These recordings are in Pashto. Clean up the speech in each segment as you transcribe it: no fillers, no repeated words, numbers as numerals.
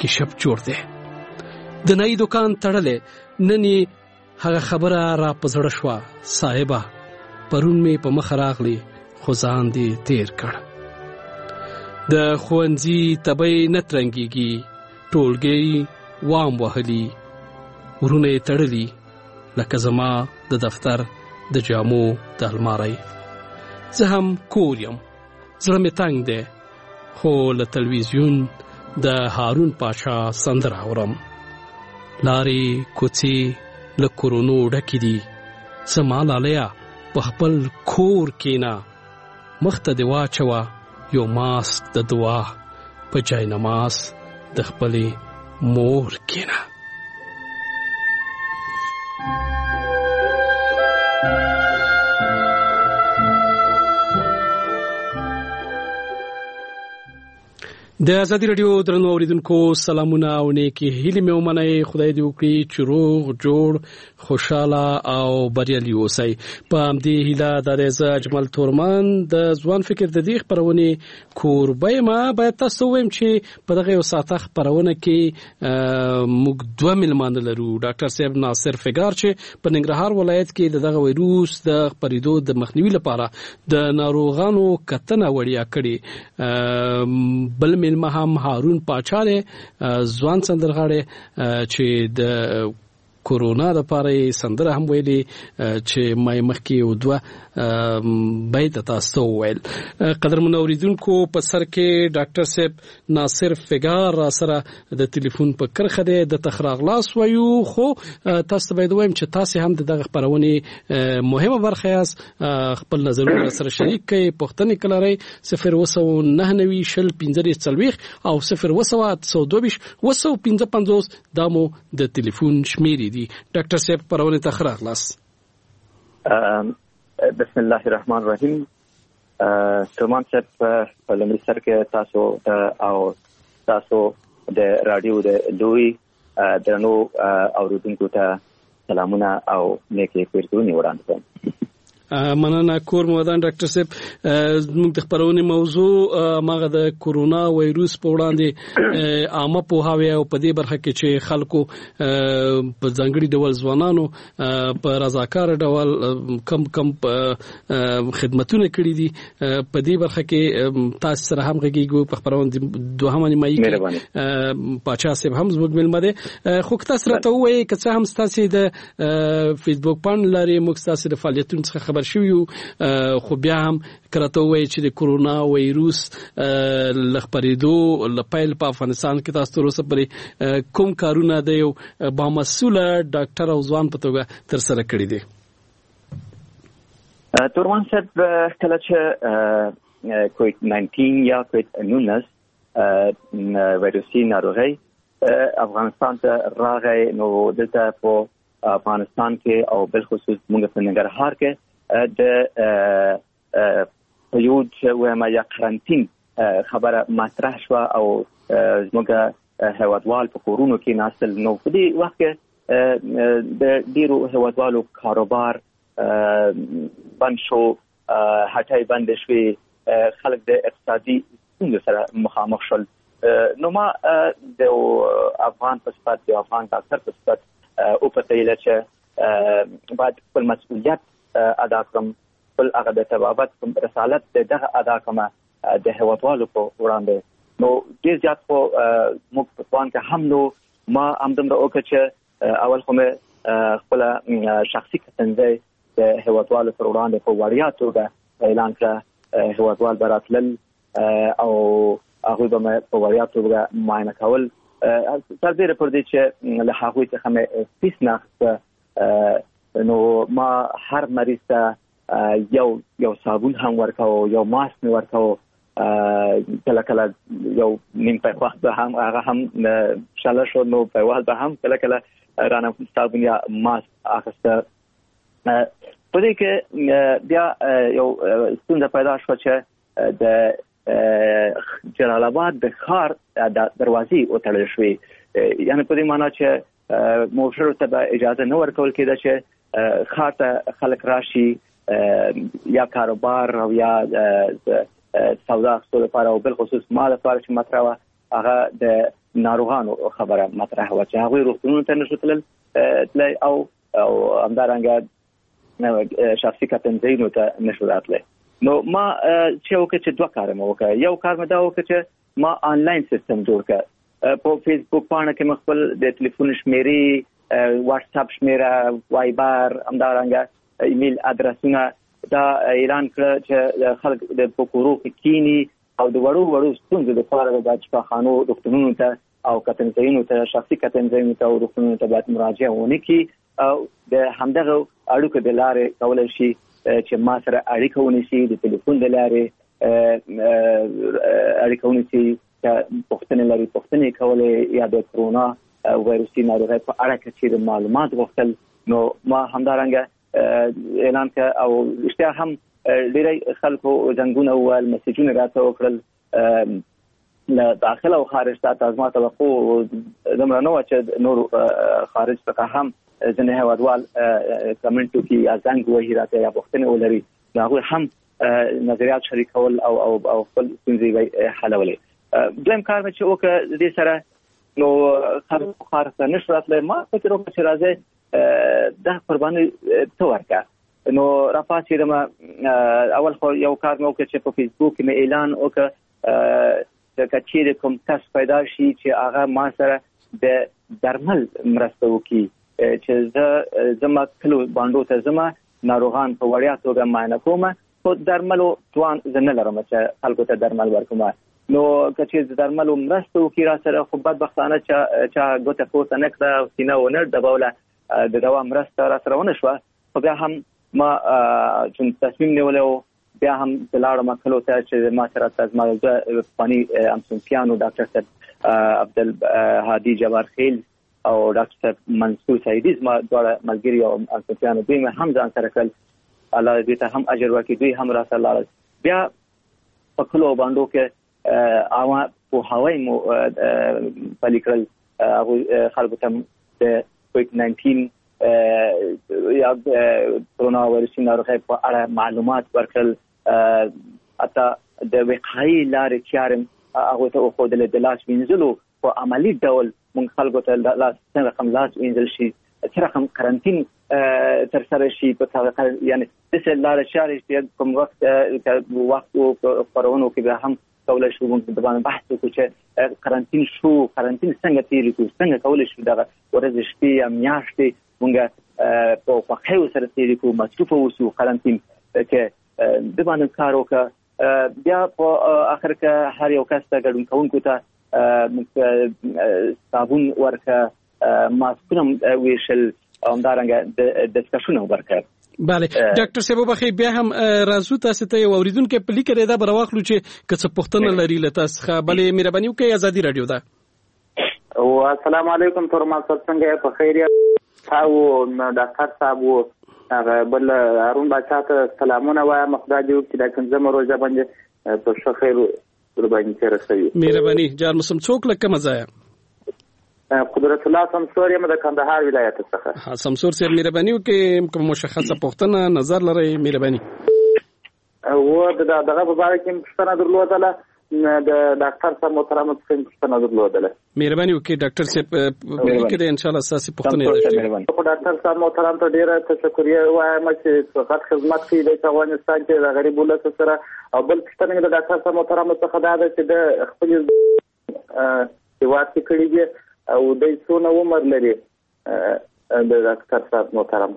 کشپ جوړ دی. د نای دکان تړلې ننی هغه خبره را پزړه شوه، صاحبه پرون می په مخ راغلی خو ځان دې تیر کړ. د ښوونځي تبی نه ترنګېږي، ټولګي وام وهلي، ورونه یې تړلي لکه زما د دفتر د جامو د المارۍ. زه هم کور یم، زړه مې تنګ دی، خو له تلویزیون د هارون پاشا سندره اورم. لارې کوڅې له کورونو ډکې دي، زما لالیا په خپل کور کېنه، مخ ته دې واچوه یو ماسک د دعا، په جای نماز د خپلې مور کېنه. د ازادي رادیو درنو اوریدونکو سلامونه او نیکی هیلې مې ومنئ. خدای دې وکړي چې روغ جوړ خوشاله او بریالي اوسئ. په همدې هیله دا دی زه اجمل تورمان د ځوان فکر د دې خپرونې کوربه یم. باید تاسو ووایم چې په دغه یو ساعته خپرونه کې موږ دوه میلمانه لرو. ډاکټر صاحب ناصر فګار چې په ننګرهار ولایت کې دغه وایروس د خپرېدو د مخنیوي لپاره د ناروغانو کتنه وړیا کړې. بل میلمه هم هارون پاچا دی، ځوان سندرغاړی چې د کورونا لپاره سندره هم ویلي چې ما مخکې یو دوه بیت تاسو وویل. قدرمن اوریدونکو په سر کې ډاکټر صاحب ناصر فګار را سره د ټلیفون په کرخه دی، د تخراغلاس وایو، خو تاسو باید وایم چې تاسو هم دغه خبرونه مهمه برخه یاست، خپل نظرونه سره شریک کړئ. پوښتنې کلرئ 029901540 او 02025 دا مو د ټلیفون شمیرې دي. ډاکټر صاحب پرونه تخراغلاس. بسم الله الرحمن الرحیم. سلمان صاحب په لمړي سر کې تاسو او تاسو د رادیو د دوی درنو اوریدونکو ته سلامونه او نیکی پیرزونی وړاندې کوم. مننه کور مودان ډاکټر صاحب. موږ د خبرونې موضوع ماغه د کورونا وایروس په وړاندې عامه پوهاوی او په دې برخه کې چې خلکو په ځانګړي ډول ځوانانو په رضاکار ډول کم خدمتونه کړې دي، په دې برخه کې تاسو سره هم غږیږو. په خبرونه دوهمه نیمایي کې پاچا صاحب هم زموږ ملمه دي، خو تاسو راته وایي که څه هم تاسو د فیسبوک باندې لري، موږ تاسو د فعالیتونو څخه خبر شویو، خو بیا هم کرته وایي چې د کورونا وایروس لخپریدو لپاره په افغانستان کې تاسو تر اوسه پورې کوم کارونه د یو بامسؤله ډاکټر او ځوان په توګه تر سره کړی دي؟ تورمان صاحب کله چې کووید 19 یا کووید 19 وایروسي ناروغي افغانستان ته راغی، نو دلته په افغانستان کې او بل خصوص موږ په ننګرهار کې د یو ما یا قرنطین خبره مطرح شو او زموږ هیوادوال په کورونو کې ناستل. نو په دې وخت کې د ډیرو هیوادوالو کاروبار بند شو، هټۍ بند شوې، خلک د اقتصادي ستونزو سره مخامخ شول. نو ما د افغان په صفت، د افغان ډاکټر په صفت او په تیله چې باید خپل مسؤلیت ادا کړم، خپل هغه د تبابت رسالت دغه ادا کړم د هیوادوالو په وړاندې. نو ډېر زیات خو موږ په ځوان کې هم نو ما همدومره وکړه چې اول خو مې خپل شخصي کتنځای د هیوادوالو پر وړاندې په وړیا توګه اعلان کړه. هیوادوال به راتلل او هغوی به مې په وړیا توګه معاینه کول، سربیره پر دې چې له هغوی څخه مې فیس نه اخیسته. نو ما هر مریض ته یو صابون هم ورکاو، یو ماسک مې ورکاو، کله کله یو نیم پیوست به هم هغه هم شاله شو، نو پیوست به هم کله کله رانه صابون یا ماسک اخیسته. په دې کې بیا یو ستونزه پیدا شوه چې د جلال آباد د ښار د دروازې وتړل شوې، یعنې په دې معنا چې موټرو ته به اجازه نه ورکول کېده چې ښار ته خلک راشي یا کاروبار او یا سودا اخیستو لپاره، او بل خصوص ما لپاره چې مطرح وه هغه د ناروغانو خبره مطرح و چې هغه روغتونونو ته نشو تللی او همدارنګه شخصي کتنځایونو ته نشو راتلی. نو ما چې وکړ چې دوه کار مې وکړ. یو کار مې دا وکړ چې ما آنلاین سیستم جوړ کړ. په فیسبوک باندې کې خپل د ټلیفون شمیرې، واتس اپ شمیره، وایبر، همدارنګه ایمیل ادرسونه دا اعلان کړ چې خلک د پکورو کې کینی او د وړو ستونزو لپاره د شفاخانو روغتونونو ته او کتنځایونو ته، شخصي کتنځایونو ته او روغتونونو ته باید مراجعه ونکړي او د همدغه اړیکو د لارې کولای شي چې ما سره اړیکه ونیسي، د ټلیفون د لارې اړیکه ونیسي، پوښتنې لري پوښتنې کولې یا د کرونا وایروسي ناروغۍ په اړه کې معلومات غوښتل. نو ما همدارنګه اعلان کړ او اشتیا هم ډېری خلکو زنګونه وویل، میسیجونه راته وکړل له داخل او خارج ته. از ما توقع دومره نه وه چې نور خارج څخه هم ځینې هیوادوال کمنټ وکړي یا زنګ ووهي راته یا پوښتنې ولري، نو هغوی هم نظریات شریکول او خپل ستونزې حلولې. دویم کار مې چې وکړ د دې سره نو خلکو ښار ته نشو راتلی، ما فکر وکړ چې راځئ دا قرباني ته ورکړه. نو راپاڅېدم، اول خو یو کار مې وکړ چې په فیسبوک کې مې اعلان وکړ که چیرې کوم کس پیدا شي چې هغه ما سره د درمل مرسته وکړي، چې زما کلو باندو ته زما ناروغان په وړیا توګه معاینه کوم، خو درملو توان زه نه لرم چې خلکو ته درمل ورکوم. نو که چې د درملو مرسته وکړي را سره، خو بدبختانه چا ګوته پورته نه کړه او سینه ونه ډبوله، د دوا مرسته را سره ونه شوه. خو بیا هم ما چون تصمیم نیولی و، بیا هم لاړم کلو ته چې ما سره زما پخواني همصنفیانو ډاکټر صاحب عبدالهادي جبار خیل او ډاکټر صاحب منصور سعیدي، زما دواړه ملګري او همصنفیانو، دوی مې هم ځان سره کړل، الله دې ته هم اجر ورکړي، دوی هم را سره لاړل. بیا په کلو باندو کې عامه پوهاوی مو پلي کړل، هغوی خلکو ته د کوویډ-19 یا کرونا وایرسي ناروغۍ په اړه معلومات ورکړل، حتی د وقایي لارې چارې هغوی ته وښودلې، د لاس وینځلو په عملي ډول موږ خلکو ته څنګه رقم لاس وینځل شي، څه رقم قرنطین ترسره شي، په یعنې داسې لارې چارې چې کوم وخت خپرونو کې بیا هم کولای شو موږ د باندې بحث وکړو چې قرنطین څنګه تېرې کړو، څنګه کولای شو دغه ورځې شپې یا میاشتې موږ په خوښیو سره تېرې کړو، مصروفه اوسو قرنطین کې د باندې کار وکړه. بیا په آخر کې هر یو کس ته ګډون کوونکو ته صابون ورکړه، ماسکونه ویشل، همدارنګه دستکشونه ورکړه. بله ډاکټر صاحب وبخښئ، بیا هم راځو تاسو ته یو اوریدونکو په لیک کې دا برواخلو چې که څه پوښتنه لري له تاسو څخه. بلې مهرباني وکړئ، ازادي رادیو ده. السلام علیکم تورمان صاحب، څنګه په خیر او ډاکټر صاحب بل هارون باچا ته سلامونه وایم، خدای دې وکړي دا پنځمه روزه باندې په ښه خیر ورباندې تېره شوي. مهرباني جان مسم څوک له کومه ځایه؟ قدرت الله سمسور یم د کندهار ولایت څخه. سمسور صاحب مهرباني وکړئ، کوم مشخصه پوښتنه نظر لرئ؟ مهرباني. و دغه په اړه کې پوښتنه درلودله، د ډاکټر صاحب محترم څخه پوښتنه درلودله. مهرباني وکړئ ډاکټر صاحب په لیک کې ان شاء الله اساسي پوښتنه ده. ډاکټر صاحب محترم ته ډیره تشکر وایم چې فقط خدمت کوي د افغانستان کې د غریب ولس سره. او بل پوښتنه د ډاکټر صاحب محترم څخه دا ده چې د خپل هیواد کې کړي دي او د څونه عمر لري د ډاکټر صاحب محترم.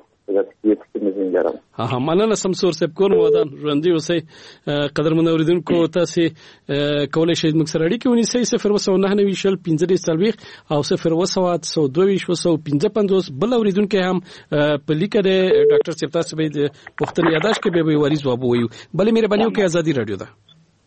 مننه سمسور صاحب، کور ودان ژوندي اوسئ. قدرمن اوریدونکو، تاسو کولای شئ موږ سره اړیکه ونیسئ 019901540 او 0192255. بل اوریدونکو هم په لیک کې ډاکټر صاحب تاسو به د پوښتنې یاداش کې به وری ځواب وایو. بل مهرباني وکړئ، ازادي رادیو ده.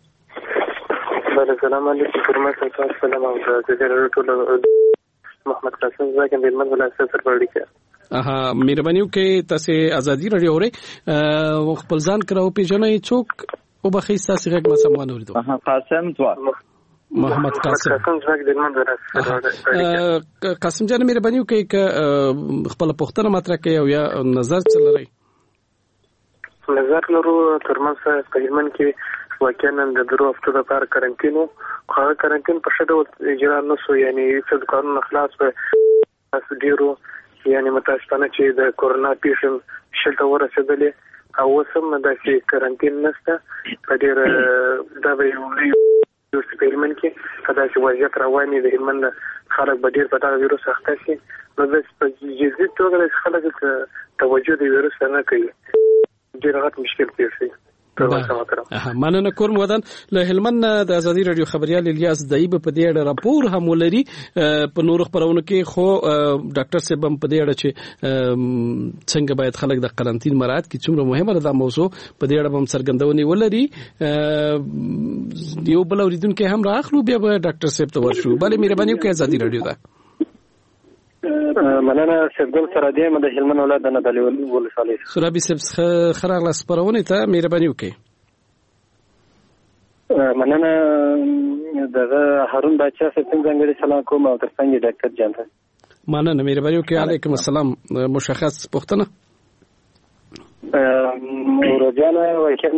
السلام علیکم تورمان صاحب، سلام او د ټول محمد قاسم زاګم د منځ ولایت سره اړیکه. مهرباني وکړئ، تاسو ازادي رادیو اورئ، خپل ځان کراو پیژنئ، څوک وبخښئ تاسو غږ ما سم ونه اوریدو. قاسم ځواک، محمد قاسم ځواک د منځ ولایت. قاسم جان مهرباني وکړئ ک خپل پوښتنه مطرح کړئ او یا نظر څه لرئ؟ نظر لرو تورمان صاحب، په هلمند کې واقعا د 2 هفتو لپاره کارنټین و. هغه کارنټین په ښه ډول اجرا نه شو، یعنی څه کارونه خلاص به تاسو ډیرو یعنی متاسفانه چې د کورونا پیښې شلته ورسېدلې او اوس هم داسې کارنټین نشته. په ډېر دا به یو لوی ایکسپریمنټ کې که داسې وضعیت روان وي د هلمند خلک به ډېر په دغه ویروس اخته شي، نو داسې په جدي توګه خلک توجه د ویروس ته نه کوي، ډېر غټ مشکل پیښ شي. مننه کوم ودان له هلمند د ازادي رادیو خبريال الیاس دایب په دې اړه راپور هم ولري په نور خبرونه کې، خو ډاکټر صاحب هم په دې اړه چې څنګه باید خلک د قرنټین مراعات کې څومره مهمه ده موضوع په دې اړه هم څرګندونه ولري. یو بل اوریدونکو هم راخلو بیا به ډاکټر صاحب ته ورشو. بله مهرباني وکړئ ازادي رادیو ده. مننه سیدګل سره دې د هلمند ولایت د ندالي ولسوالۍ سرابي صاحب خراغله سپارونه ته مهرباني وکړئ. مننه دغه هارون باچا صاحب څنګه سلام کوم او ترڅنګ ډاکټر جان ته مننه مهرباني وکړئ. علیکم السلام. مشخص پوښتنه ورجانه وکړم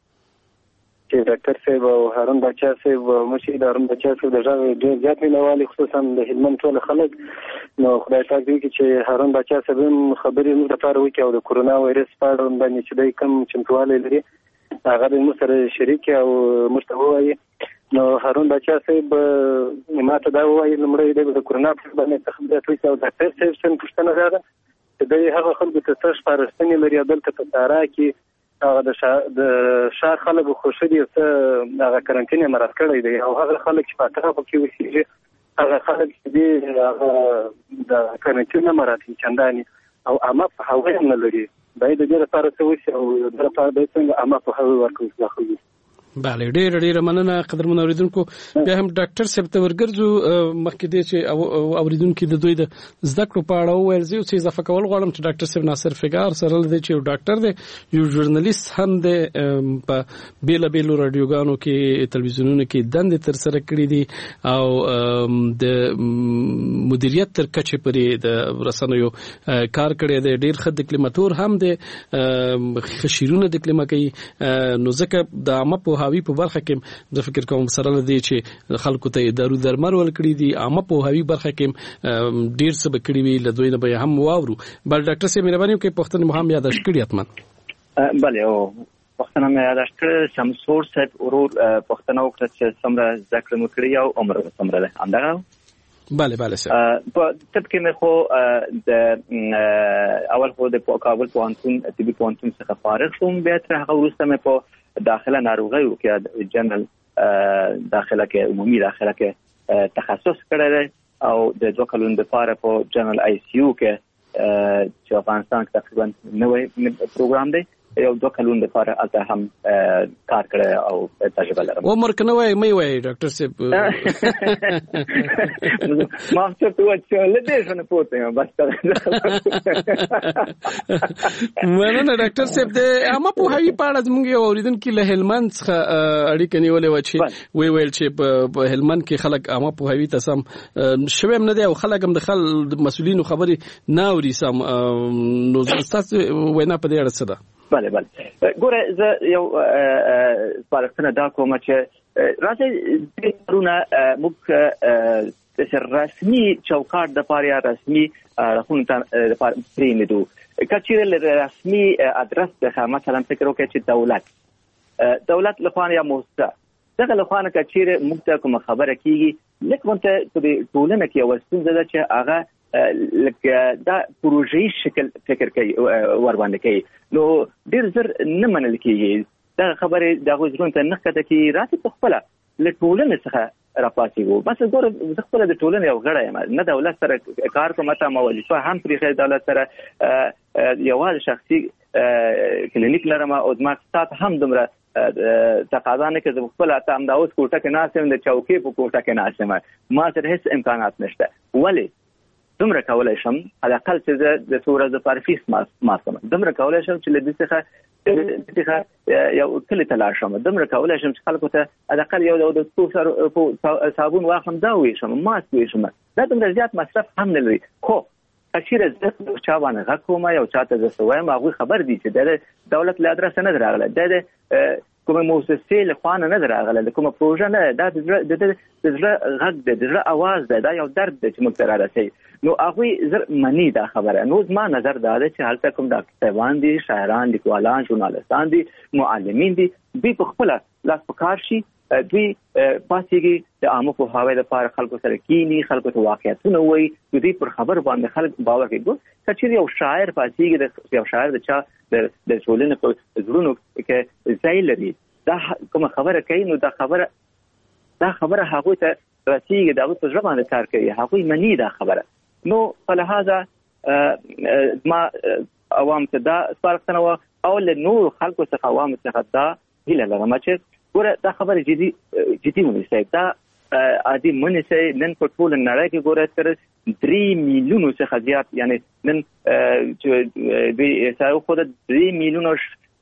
چې ډاکټر صاحب او هارون باچا صاحب مشي د هارون باچا صاحب د ژغ ډېر زیات مینوالي خصوصا د هلمند ټول خلک، نو خدای پاک دې چې هارون باچا صاحب خبرې موږ لپاره وکړي او د کورونا وایرس په اړه باندې چې دوی کوم چمتووالی لري هغه د موږ سره شریک او موږ ته ووایي. نو هارون باچا صاحب ماته دا ووایي لومړی د کورونا په باندې خبرې وکړي او ډاکټر صاحب څنګه پوښتنه راغله چې دوی هغه خلکو ته څه سپارښتنې لري او دلته په سارا کې هغه د شهر خلکو خوشي دي څه هغه کارنټین مراد کړی دی او هغه خلک چې په طرف کې وسیږي هغه خلک چې هغه د کارنټین مراد چنداني او اما په هغه نه لري باید د دې لپاره څه وشي او د لپاره د څنګه اما په هغه ورکوي ځخوي. بله ډېر مننه قدرمن اوریدونکو. بیا هم ډاکټر صاحب ته ورګرځو مخکې دې چې اوریدونکو د دوی د زده کړو په اړه وویل زه څه اضافه کول غواړم چې ډاکټر صاحب ناصر فګار سره دی چې یو ډاکټر دی، یو ژورنالیست هم دی، په بیلابیلو رادیوګانو کې تلویزیونونو کې دندې تر سره کړې دي او د مدیریت تر کچې پورې د رسنیو کار کړی دی. ډېر ښه ډیپلوماټور هم دی، خشیرونه ډیپلوما کوي. نو ځکه د عامه په هاوی په برخه کې زه فکر کوم سره لدی چې خلکو ته دارو درمل ورکړي دي، عامه په هاوی برخه کې ډیر څه بکړي وی لدوی نه به هم واورو. بل ډاکټر صاحب مهرباني وکړئ پښتنه مو هم یاداش کړی اتمن. بله او پښتنه مې یاداش کړ شمسور صاحب ورور پښتنه وکړه چې څومره ذکر مو کړی او عمر څومره ده همدغه. بله سر په طبقه مې خو د اول خو د کابل پوهنتون طبي پوهنتون څخه فارغ شوم، بیا تر هغه وروسته مې په داخله ناروغیو کې جنرال داخله کې عمومي داخله کې تخصص کړی او د 2 کلونو لپاره په جنرال آی سی یو کې چې افغانستان کې تقریبا نوې پروګرام دی یو 2 کلونو لپاره البته هم کار کړی او تجربه لرم. عمر کنه وای مې وای ډاکټر صاحب ما څه ته چې لدې څنګه پوهته بس مننه ډاکټر صاحب د اما په هاوی پاړه زموږ یو اوریدونکو له هلمند څخه اړیکه نیولې و چې ویل چې په هلمند کې خلک اما په هاوی ته سم شوم نه دی او خلک هم د مسؤلینو خبري نه اوري سم. نو تاسو وینا په دې اړه څه ده؟ بله ګوره زه یو سپارښتنه دا کوم چې راځي د کرونا موږ رسمي چوکاټ د پاره رسمي راخون ته پریمدو کچېرل رسمي ادرس د مثلا فکر وکړي چې دولت لخوا یا موسسه دغه لخوا کچېره موږ ته کوم خبره کیږي لکه مونته په ټولنه کې وسته ده چې هغه لکه دا پروژې شکل فکر کوي ور باندې کوي نو ډیر زر نه منل کیږي دا خبره د غوښتنې ته نه کته کی راځي په خپل له ټولنې څخه راپاتېږو بس ګوره د خپل د ټولنې یو غړی نه دولت سره کار کوم ته مولفه هم پرې دولت سره یوازې شخصي کلینیک لرم او د ماکسات هم دومره تقاضا نه کوي خپل ته هم دا اوس کوټه کې ناسم د چوکۍ په کوټه کې ناسم ما سره هیڅ امکانات نشته ولی دومره کولای شم على الاقل چې د صورت د پارفیس ماسم دومره کولای شم چې لدې څخه یو کلی تلاش شم دومره کولای شم چې خلکو ته على الاقل یو د صابون واخم دا وې شم ماسک وې شم دا دومره زیات مصرف هم نه لري خو اخیره زه چا باندې غوښم یو چاته زه سوایم هغه خبر دي چې د دولت له ادرس نه راغله د کومه مؤسسه له خوانه نه راغله کومه پروژه نه دا د زړه غږ دی د زړه आवाज دی دا یو درد دی چې موږ ته راسي نو هغه زر منی دا خبره نو زما نظر دا دی چې هلته کوم د کتابان دي شاعران لیکوالان ژورنالستان دي معلمین دي دوی په خپل لاس په کار شي دوی پاتېږي د عامه پوهاوی لپاره خلکو سره کینی خلکو ته واقعیتونه وایي دوی پر خبر باندې خلک باور کوي چې یو شاعر پاتېږي د یو شاعر د چا د ټولنې په زړونو کې ځای لري دا کوم خبره کوي نو دا خبره هغه ته رسیږي دا په ژبه باندې کار کوي هغه منی دا خبره نو په لحاظه ما عوام ته دا سپارښتنه و او له نور خلکو څخه عوام څخه دا هیله لرم چې ګوره دا خبره جدي ونیسئ دا عادي منیسئ نن په ټول نړۍ کې ګوره تر 3 میلیونو څخه زیات یعنی نن چې دوی حساب خو د 3 میلیونو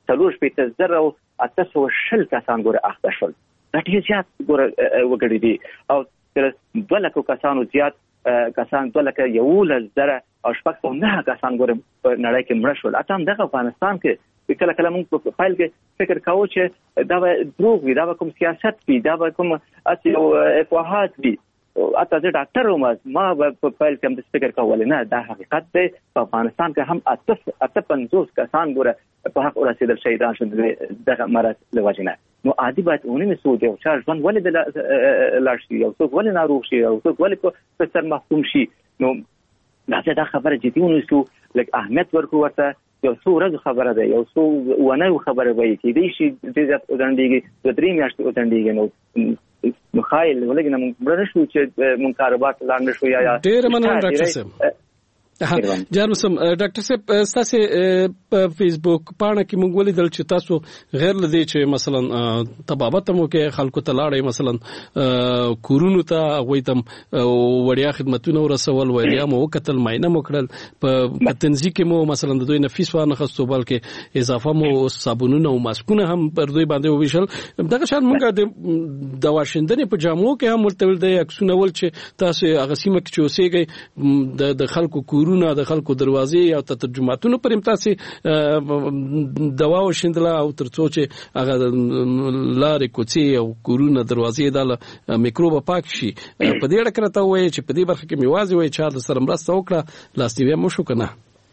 3.8 کسان ګوره اخته شول دا ډیر زیات ګوره وګړي دي او تر 2 لک کسانو زیات کسان 2 لک 11,000 او شپږ نه کسان ګوره په نړۍ کې مړ شول اته هم د افغانستان کې کله موږ په فایل کې فکر کاوه چې دا دروغ وي دا کوم سیاست وي دا کوم اصلي افواهات وي اته زه ډاکټر وم ما په فایل کې هم فکر کاوه نه دا حقیقت دی په افغانستان کې هم 850 کسان ګوره په حق رسیدل شهیدان شول دغه مرض لوجنه نو عادي باید اونې سود یو چا ژوند ولې د لاشي یو څوک ولې ناروغ شي یو څوک ولې په سر محکوم شي نو دا خبره جدي ونیسو لکه اهمیت ورکو ورته یو څو ورځې خبره ده یو څو ونه خبره وایي چې دی شي د ځات ودانډيږي د 3 میاشتې ودانډيږي نو خایل ولګنه موږ برنه شو چې موږ کاروبار لاندې شو یا ډېر مننه ډاکټر صاحب جارمسم ډاکټر صاحب تاسو په فیسبوک پاڼه کې موږ ولیدل چې تاسو غیر لدی چې مثلا تبابت مو کې خلکو ته لاړې مثلا کورونو ته غویتم وړیا خدماتونه ورسول وړیا مو کتل ماینه مو کړل په تنظیم کې مو مثلا د دوی نفیس وانه خستو بلکې اضافه مو صابونونه او ماسکونه هم پر دوی باندې وویشل دغه شان موږ د واشندنې په جامو کې هم ورته د عکسونه ول چې تاسو هغه سیمه کې اوسېږئ د خلکو د خلکو دروازې او ترجماتونو پر امتاسي دوا وشندله او ترڅو چې هغه لارې کوڅې او کورونه دروازې د میکروب پاک شي په دې اړه کرته وایي چې په دې برخه کې میوازي وایي چې د سره مرسته وکړه لاس نیوی مو شو کنه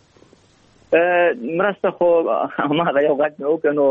مرسته خو ما یو غږ نو کنو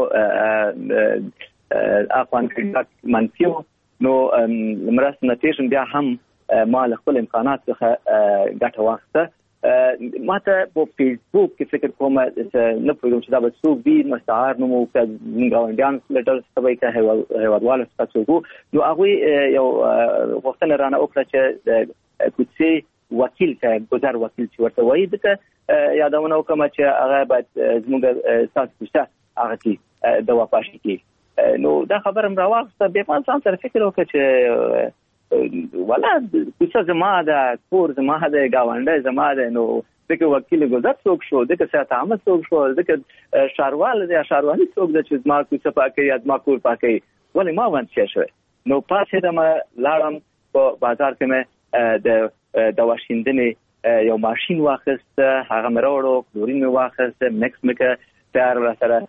افغان کې منفیو نو مرسته نتیجه بیا هم ما له خپل امکانات څخه ګټه واخیسته ماته په فیسبوک کې فکر کوم نه پوهیږم چې دا به څوک وي مستعار نو موږ غونډیان لټل سوي که هیوادوال ستاسو نو هغه یو وختونه رانه وکړه چې د کوڅې وکیل ته ګذر وکیل چې ورته وایي دغه یادونه وکم چې هغه باید زموږ تاسو ته هغه کې د واپاشي کې نو دا خبره راوخته به ما څنګه فکر وکړ چې ولا کوڅه زما ده کور زما ده گاونډي زما ده نو دغه وکیل ګذر څوک شو دغه ساته عامه څوک شو دغه شاروال دی شاروالي څوک د چې زما کوڅه پاکي یا زما کور پاکي ولې ما ونځ شوی نو پاتې د ما لاړم په بازار کې مې د واشندنې یو ماشين واخیست هغه مروړو کلورین واخیست مکس مکه تیار را سره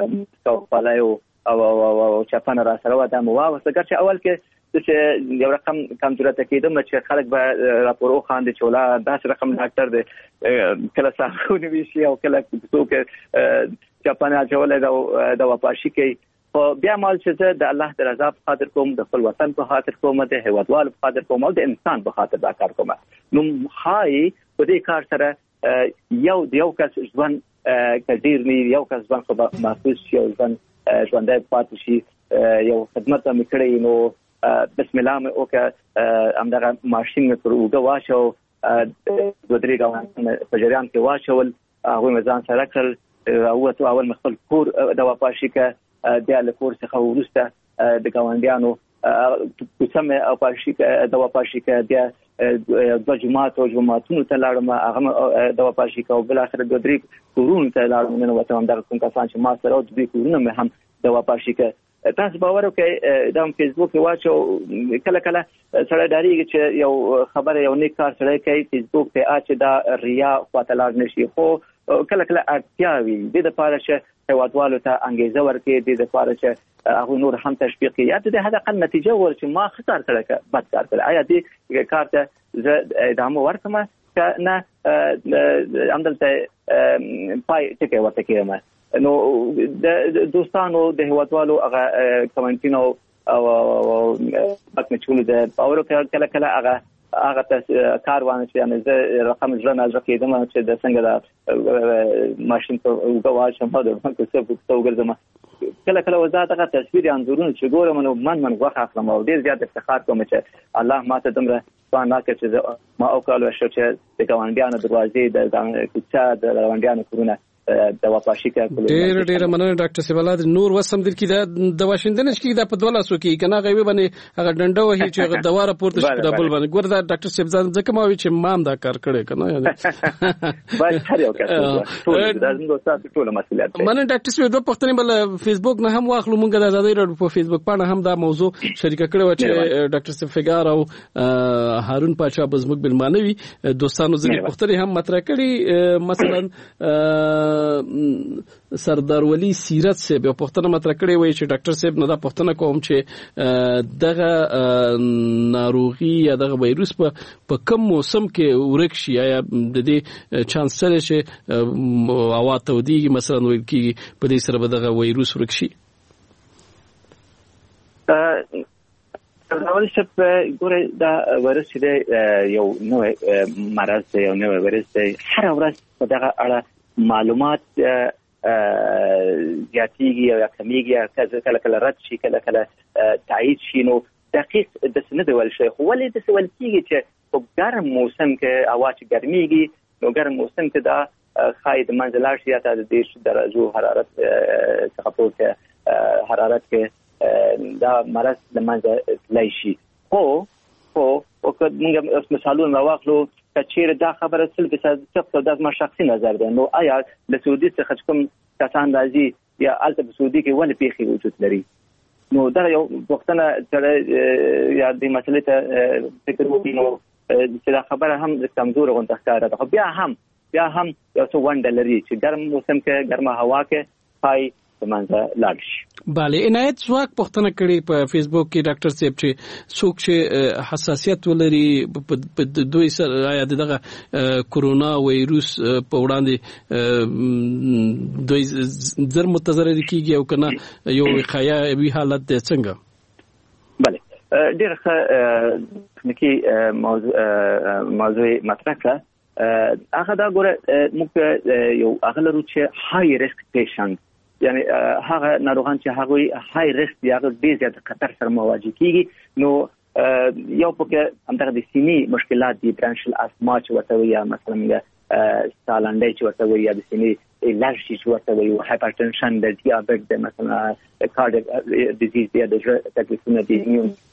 څو او چپانه را سره وته مو واوسته چې اول کې چې یو رقم کم ضرورت کېدم چې خلک به راپورو خاندي چې ولا داس رقم ډاکټر دی کله ساخونه وی شي او کله څوک چپانه چولې د واپاشي کوي خو بیا مال چې د الله د رضا په خاطر کوم د خپل وطن په خاطر کوم د هیوادوال په خاطر کوم او د انسان په خاطر دا کار کوم نو هاي په دې کار سره یو کس ژوند کډیر نه یو کس ژوند خو محفوظ شي او ژوندای پاتې شي یو خدمت هم کړی نو بسم الله مې وکړه همدغه ماشين مې پر اوږه واچو دوه درې ګاونډیان په جریان کې واچول هغوی مې ځان سره کړل راووتو اول مې خپل کور د واپاشي که بیا له کور څخه وروسته د ګاونډیانو کوڅه مې د واپاشي که بیا دوه جوماتونو ته لاړم هغه د واپاشي که او بالاخره دوه درې کورونو ته لاړم ننوتم همدغه کوم کسان چې ما سره او دوی کورونه مې هم د واپاشي که تاسو باور وکړئ دا فیسبوک کې واچو کله کله سره ډاریږي چې یو خبره یو نیک کار سره کوي فیسبوک ته اچ دا ریا خاطر لاړ نشي خو کله کله اړتیا وي د لپاره چې هیوادوالو ته انګیزه ورکړي د لپاره چې هغه نور هم تشویق کړي یا د هدا قل نتیجه ورچ ما خطر کړه بد کار کړ آیا دې کار ته زه ادامه ورکوم نه همدلته پای ټکی ورته کېم نو د دوستانو د هیوادوالو هغه کمنټینو او پاتې چول د باور کله کله هغه کار وانه چې یعنی زه رقم ځنه ځکه دمه چې د څنګه د ماشين په وګواښ هم په دغه څه په وګرځم کله کله وزات هغه تصویر انځورونه چې ګورم نو من غوښه اخلم او ډیر زیات افتخار کوم چې الله ماته دمره باندې چې ما او کالو شو چې د ګاونډیانو دروازې د کوڅه د ګاونډیانو کورونه د واپاشي کول ډیر مننه ډاکټر سیبلاد نور وسم در کې د واشنگټن کې د په 1200 کې کنه غوي باندې هغه ډنډه وهي چې دواره پورته شي د بل باندې ګور دا ډاکټر سیبزاد ځکه ما وی چې مام دا کار کړي کنه بس هر یو کار ټول د دوستانو ټول مسؤلیت مننه ډاکټر سیبزاد په پښتني بل فیسبوک نه هم واخلو مونږ د آزادۍ رادیو په فیسبوک باندې هم دا موضوع شریک کړو چې ډاکټر سیفګار او هارون پاچا بزمک بلمانوي دوستانو ځنې پښتني هم مطرح کړي مثلا سردار ولی سیرت صاحب یو پښتنه مطرح کړی وای چې ډاکټر صاحب نه دا پښتنه کوم چې دغه ناروغي یا دغه وایروس په کم موسم کې ورکشي یا د دې چانس سره چې هوا تودیږي مثلا ویل کیږي په دې سره به دغه وایروس ورکشي اول څه ګوره دا وایروس دی یو نوې مرض دی یو نوې وایروس دی هر ورځ په دغه اړه معلومات زیاتیږي او کمیږي کله کله رد شي کله کله تایید شي نو دقیق د سند ول شي خو ولې د سوال کیږي چې په ګرم موسم کې هوا چې ګرميږي نو ګرم موسم کې دا خاید منزلات یا د 10 درجه حرارت څخه پورته حرارت کې دا مرض د منځ لای شي خو موږ مثالونه واخلو کچیر دا خبره سل به د ما شخصي نظر ده نو آیا د سعودي څخه کوم کسان راځي یا الته په سعودي کې ولې پیخي وجود لري نو دا یو وختونه چې یا د مسلې ته فکر وکړو نو چې دا خبره هم د کمزور غونډه ښکاره ده خو بیا هم یو څه ونډه لري چې ګرم موسم کې ګرمه هوا کې پای منځه لاړ شي bale عنایت څوک پښتنه کړي په فیسبوک کې ډاکټر صاحب چې څوک چې حساسیت ولري په دوی سره یا دغه کورونا وایروس په وړاندې دوی زر متضرر کیږي او کنه یو وقایوي حالت ده څنګه bale ډېر ښه تکنیکی موضوع مطرح کړه هغه دا ګوره موږ یو هغه لرو چې های ریسک پیشنټ یعنی هغه ناروغان چې هغه های ریسک یا ډېر زیات خطر سره مواجه کیږي نو یو پکې همدغه د سینې مشکلات دي برانشل اسما چې ورته یا مثلا سالنډي چې ورته یا د سینې الرجی چې ورته وي هایپرټنشن د دیابت د مثلا کارډیاک ډیزیز دی د تکلیفونه دي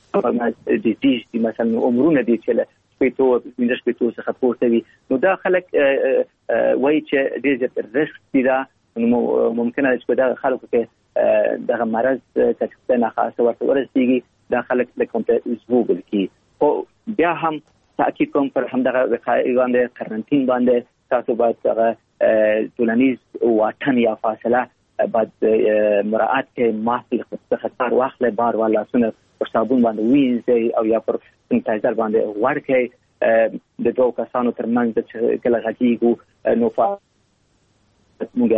ډیزیز دي مثلا عمرونه دي چې سپیټو څخه پورته وي نو دا خلک وایي چې ډېر زیات ریسک دي نو ممکنه چې دا خلکو کې دغه مرض تکلیف نه خاصه ورته ورسیږي دا خلک د کومپلیټ زوګل کی او بیا هم تاکید کوم پر همدغه وقایي باندې قرنټین باندې تاسو باید هغه ټولنیز واټن یا فاصله باید مراعات کې ماسک خطر واخلې بار والا سونه پر صابون باندې وینځي او یا پر سنټایزر باندې ورکې د دوه کسانو ترمنځ چې کله غږیږي نو موږ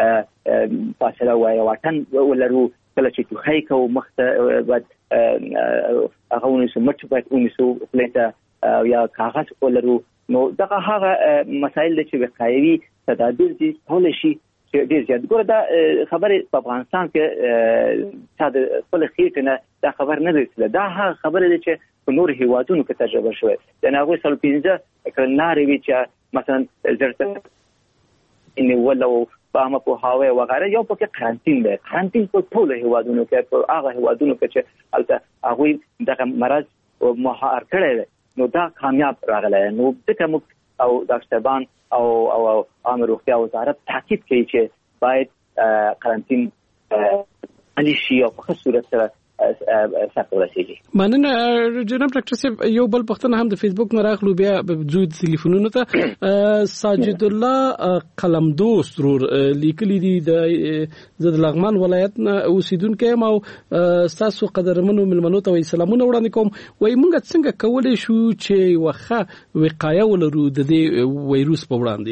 فاصله وایو واټن ولرو کله چې توخی کو مخته بعد هغه ونیسو مټ باید ونیسو فلیته یا کاغذ ولرو نو دغه هغه مسایل چې وقایوي تدابیر دي ټول شي چې ډیر زیات ګوره دا خبره په افغانستان کې چې د خپل خېټه دا خبر نه دی دا هغه خبره ده چې په نور هیوادونو کې تجربه شوې دا هغه سل 15 کلناري چې مثلا زرته ان ولو فاهمه په هاوی وغیرہ یو پکې قرنټین دی قرنټین په ټول هیوادونو کې په هغه هیوادونو کې چې البته هغه دغه مرض مهار کړی نو دا کامیاب راغلی نو ځکه موږ او ډاکټران او عامه روغتیا وزارت تاکید کوي چې باید قرنټین علي شي او په صورت سره سخت ورسیږي. مننه جناب ډاکټر صاحب. یو بل پښتنه هم د فیسبوک نه راغلو بیا زود تلیفونونو ته. ساجد الله قلمدوست رور لیکلي دي د لغمان ولایت نه اوسیدونکو یم او تاسو قدرمنو ملمنو ته سلامونه وړاندې کوم. وای موږ څنګه کولای شو چې وخه وقایه ولرو د دې وایروس په وړاندې؟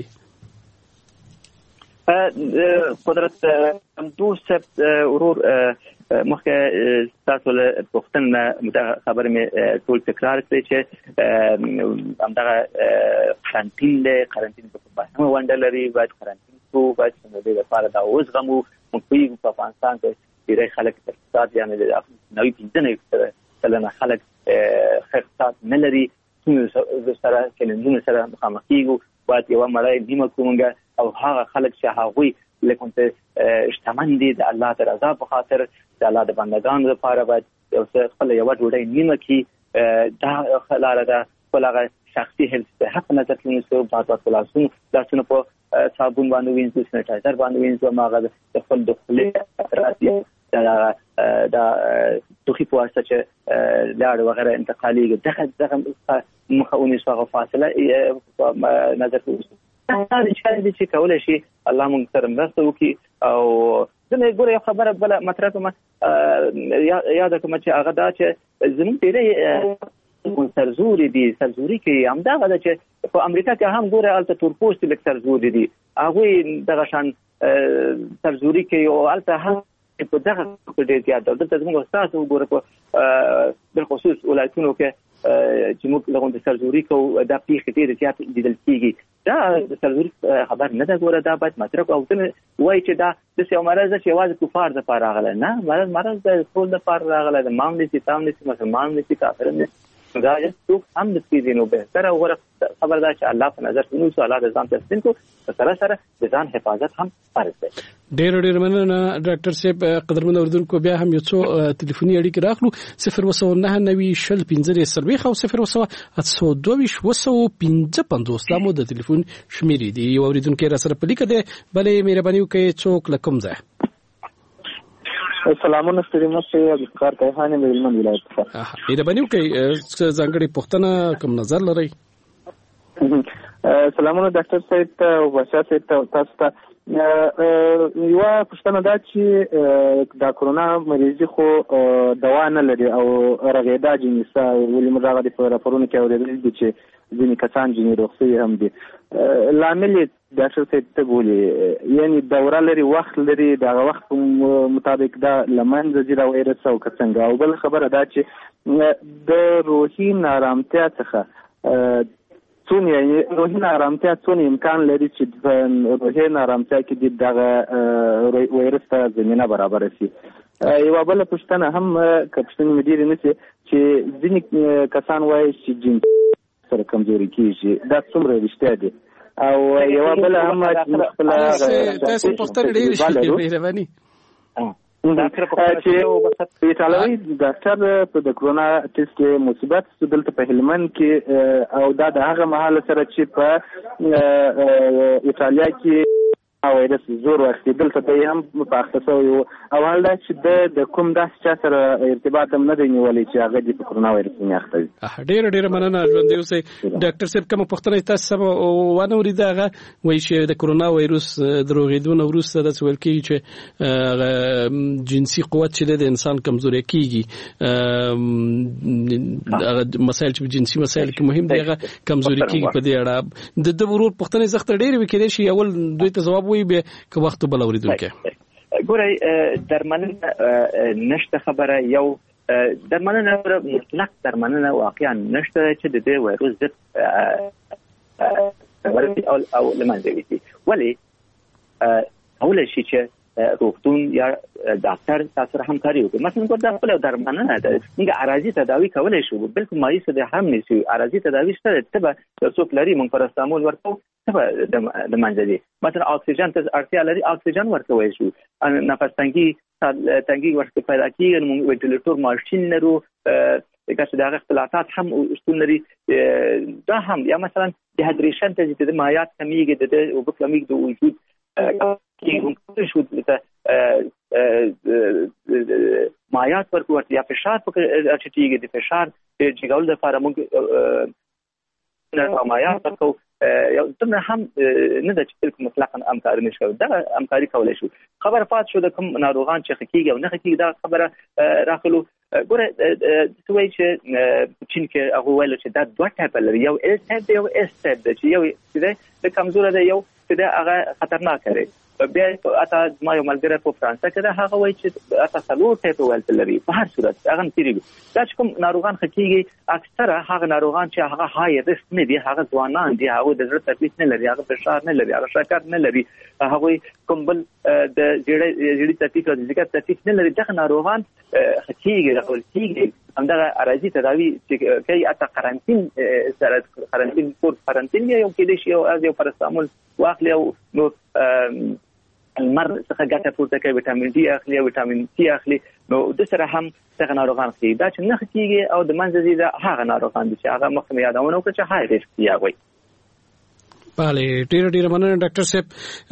قدرت دوست ورور مخکې تاسو له پښتنه خبره مې ټول تکرار کړی چې همدغه قرنټین په بهرنه وندلري باید قرنټین کو باید د دې لپاره دا اوس غمو موږ په افغانستان کې ډېر خلک اقتصاد یعنی د نوې پنځنه کلنه خلک اقتصاد نه لري سره کلنونه سره مخامخ کیږي باید یو مړی نیمه کومګه او هغه خلک چې هغوی لکه شتمن دي د الله د رضا په خاطر د الله د بندگانو لپاره باید یو څه خپل یو ډوډۍ نیمه کی دا خلاره ده خپل شخصي هیلث حق نظر کې نو بعد لاسونه په صابون باندې وینځو سانیټایزر باندې وینځو ماغه د خپل د خپل راځي دا توخي په واسطه چې لاړ وغیرہ انتقالي دغه مخاوني سره فاصله نظر کې دا چې کولای شي الله مونږ سره مرسته وکړي. او زه ګوره یو خبره بل مطرح کوم یاد کوم چې هغه دا چې زموږ ډېری سرزوري دي سرزوري کې همدغه چې په امریکا کې هم ګوره الته تورپوست لیک سرزوري دي هغه دغه شان سرزوري کې او الته هم په دغه ډېر زیات دلته زموږ استاد وګوره په بل خصوص ولایتونو کې چې موږ لغون د سرزوري کو د پیښې ډېر زیات لیدل کیږي. دا سرزوري خبر نه ده ګوره دا باید مطرح او ته وایي چې دا د یو مرض چې یوازې کفار د پاره راغله نه مرض د ټول د پاره راغله د ماملې چې تام نشي مسلمان نشي کافر نه دا یو هم د دې نو به تر وګوره خبردار چې الله په نظر کې نو الله د ځان تسلیم کو سره سره د ځان حفاظت هم فرض ده. ډېر مننه ډاکټر صاحب. قدرمن اوردونکو بیا هم یو څو ټلیفوني اړیکې راغلو 0199015 او 01822 دا مو د ټلیفون شمیرې دي. یو اوریدونکو را سره پلیکه ده بلې مهرباني وکړئ څوک لکم ځای. سلامونه ستړي مشه د کار کارخانه د هلمند ولایت څخه. مهرباني وکړئ ځانګړي پوښتنه کوم نظر لرئ؟ سلامونه ډاکټر صاحب ته او بشا صاحب ته تاسو ته یو پوښتنه دا چې دا کورونا مریضي خو دوا نه لري او رغېدا جنسه ولې موږ هغه د راپورونو کې اورېدل دي چې ځینې کسان جنې روغتي هم دي لامل ډاکټر صاحب ته بولي یعنی دوره لري وخت لري دا وخت مطابق دا لمنځه ځي دا وایرس او څنګه. او بل خبره دا چې د روحي نارامتیا څخه څونه روحي نارامتیا څونه امکان لري چې د روحي نارامتیا کې د دغه وایرس ته زمينه برابر شي. یو بل پوښتنه هم کپشن مدیر نشي چې ځینې کسان وایي چې جنس سره کمزوري کیږي دا څومره رښتیا دي؟ او یو بل هم خپل تاسو پوښتنه ډېر شي مهرباني چې ایټالوي ډاکټر په د کورونا ټیسټ کې مثبت دلته په هلمند کې او دا د هغه مهال سره چې په ایټالیا کې وایرس زور واخلي دلته به هم په اختصار او حال دا چې د کوم داسې چا سره ارتباط هم نه دی نیولې چې هغه د کورونا وایرس نه اخلي. ډېر مننه ژوند دی اوسئ. ډاکټر صاحب کوم پوښتنه تاسو ونه ورېده هغه وایي چې د کورونا وایرس دروغېدو نه وروسته د ویل کېږي چې جنسي قوت چې د انسان کمزوري کیږي مسایل چې جنسي مسایل کې مهم دي هغه کمزوري کیږي. په دې اړه د ورور پوښتنه زخت ډېر وکړي شي اول دوی ته جواب به که وخت بل اوریدونکو ګورئ درملنه نشته خبره یو درملنه مطلق درملنه واقعا نشته چې د دې وایرس ضد او لمنځه ولی اول شي چې روغتون یا ډاکټر تاسو سره همکاري وکړي. مثلا ګور دا خپل درملنه ده موږ عارضي تداوي کولای شو بلکې مایع څه هم نشي عارضي تداوي شته تبه څوک لري موږ پرستامول ورکو تبه د منځ دي مثلا اکسیجن ته اړتیا لري اکسیجن ورکوي شو نفس تنګي ورته پیدا کیږي موږ وینټیلیټور ماشين لرو که دغه اختلافات هم شتون لري دا هم یا مثلا دیهایدریشن ته چې د مایعات کمیږي د وبو کمیږي د وجود کې شو مایات ورکو یا فشار په اچتیږي د فشار جګول د لپاره موږ مایات ورکو یو تمه هم نه د چې مطلقاً همکاري نشو دا همکاري کولای شو خبر پات شو د کوم ناروغان چې حقيقي او نه حقيقي دا خبره راخلو ګوره دوی چې چین کې هغه ویل چې دا دوه ټایپ لري یو اس ټایپ یو اس ټایپ چې یو د کمزور دی یو چې هغه خطرناک دی بیا اته ما یو ملګری په فرانسه کې دا هغه وایي چې اته څلور ټایپ ولته لري په هر صورت هغه تیریږي دا چې کوم ناروغان حقيقي اکثره هغه ناروغان چې هغه های ریسک نه دي هغه ځوانان دي هغه د زړه تکلیف نه لري هغه فشار نه لري هغه شکر نه لري هغه کوم بل د جړې تکلیف او د ذکر تکلیف نه لري دغه ناروغان حقيقي راولتيږي همدغه عارضي تداوی چې کوي اته قرنطین سره قرنطین یو کې دي یو از یو پرستامول واخلي او نو المر څخه ګټه پورته کوي وټامین ډي اخلي او وټامین سي اخلي نو د سره هم څنګه ناروغان خي دا چې نه کیږي او د منځ دي هغه ناروغان دي چې هغه مخکې یادونه وکړي چې هاي ریسک دی هغه بله ډیر مننه ډاکټر صاحب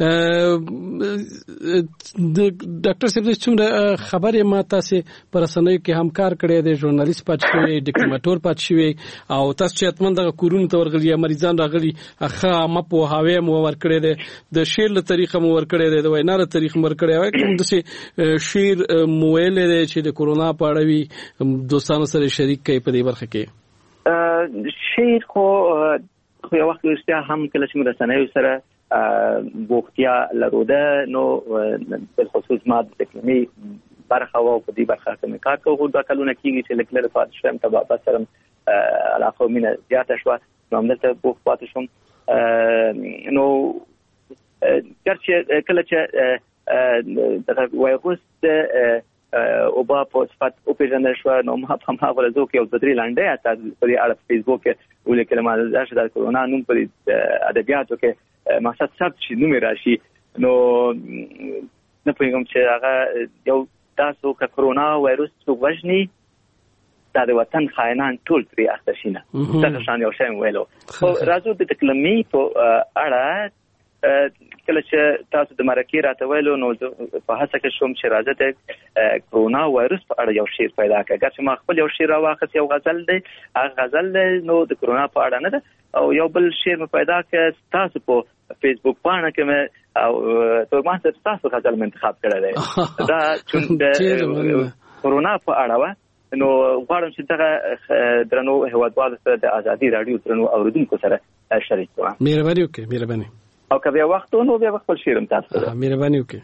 ډاکټر صاحب څنګه خبره ما تاسو پر رسنۍ کې همکار کړی دی ژورنالیست پات شوی ډیپلوماټور پات شوی او تاسو چې اتمن د کورونو ته ورغلی مریضان راغلي اخا ما په هاوی مو ور کړی دی د شیر له طریقه مو ور کړی دی د وینار طریقه مو ور کړی دی کوم د شیر مویل دی چې د کورونا په اړه وی دوستانو سره شریک کوي په دې برخه کې شیر خو یو وخت ورسته هم کله چې مرسنوي سره بوختیا لروده نو په خصوص ما د تکنیمي برخه او په دې برخه کې کار کوو دا کلونه کېږي چې لکه پات شوم ته په سره علاقه مینه زیاته شو نو همدلته بوخت پات شوم نو چې کله چې د وایروس او با په صفات او پیژندل شو نو ما په ما ولزو کې او بدري لاندې اته په اړه فیسبوک ولې کلمه د کرونا نوم په ادبیاتو کې مقصد ثبت شي نوم راشي نو نه پوهیږم چې هغه یو تاسو که کرونا وایروس وژني دا د وطن خاینان ټول پرې اخته شي نه څنګه شان یو شی ویلو خو راځو د کلمې په اړه کله چې تاسو د مرکې راته ویلو نو په هڅه کې شوم چې راځه د کرونا وایروس په اړه یو شعر پیدا کړم چې ما خپل یو شعر راوخت یو غزل دی هغه غزل نو د کرونا په اړه نه ده او یو بل شعر مې پیدا کړ تاسو په فیسبوک باندې کې او تر ما تاسو غزل مې انتخاب کړی دی دا چې کرونا په اړه نو غواړم چې دغه درنو هیوادوالو سره د ازادي رادیو درنو اوریدونکو سره شریک کړم مهرباني وکړئ مهرباني او که بیا وخت نو بیا خپل شیرم تاسو ته مهرباني وکړئ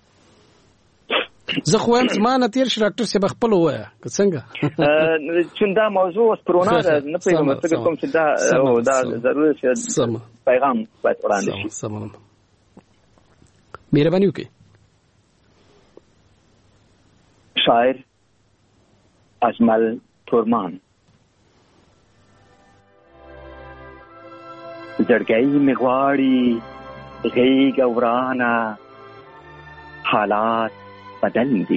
زه خو هم زمانه تیر شي ډاکټر صاحب خپل وایا څنګه چې دا موضوع کرونا ده نه پیغام څنګه کوم چې دا ضروري چې پیغام باید وړاندې شي مهرباني وکړئ شاعر اجمل تورمان زړګي مغواړي غېږ ورانه حالات بدل دي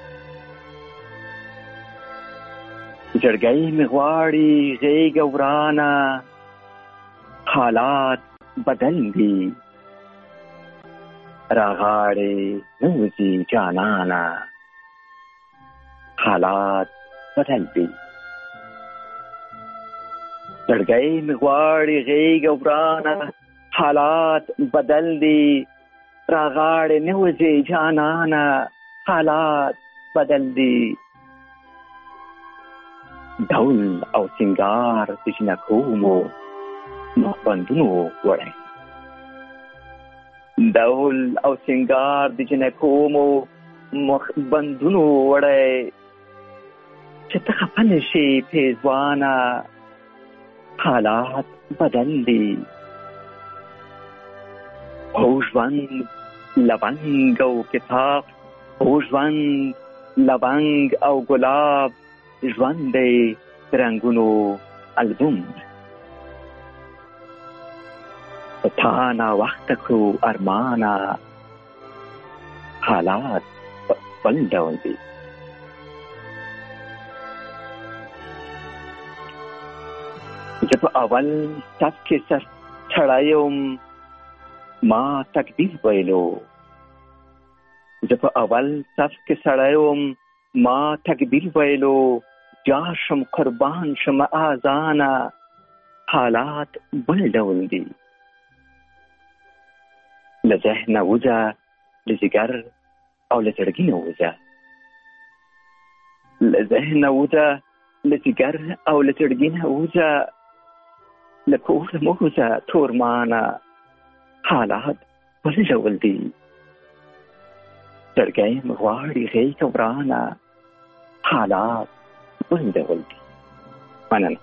زړګي مغواړي غېږ ورانه حالات بدل دي راغاړي نوځي جانانا حالات بدل دي زړګي مغواړي غېږ ورانه حالات بدل دي راغاړي نوځي جانانا حالات بدل دي ډول او سنگار د جنکومو مخبندونو وړي ډول او سنگار د جنکومو مخبندونو وړي چې ته خپل شي پیزوانا حالات بدل دي هوژوند لونگ او کتاب هوژوند لونگ او گلاب ژوند رنگونو البوم تانا وخت کو ارمانا حالات بل ډول دي جب اول تک کې سر چړایم ما تقدیر ویلو زه په اول صف کې سړی وم، ما تکبیر ویلو، جار شم قربان شم آذانه، حالات بل ډول دي. له ذهنه وځه، له ځیګر او له زړګي نه وځه. له ذهنه وځه، له ځیګر او له زړګي نه وځه. له کوره مه وځه تورمانه، حالات بل ډول دي. زړګی مې غواړي غېږ ورانه، حالات بل ډول دي. مننه.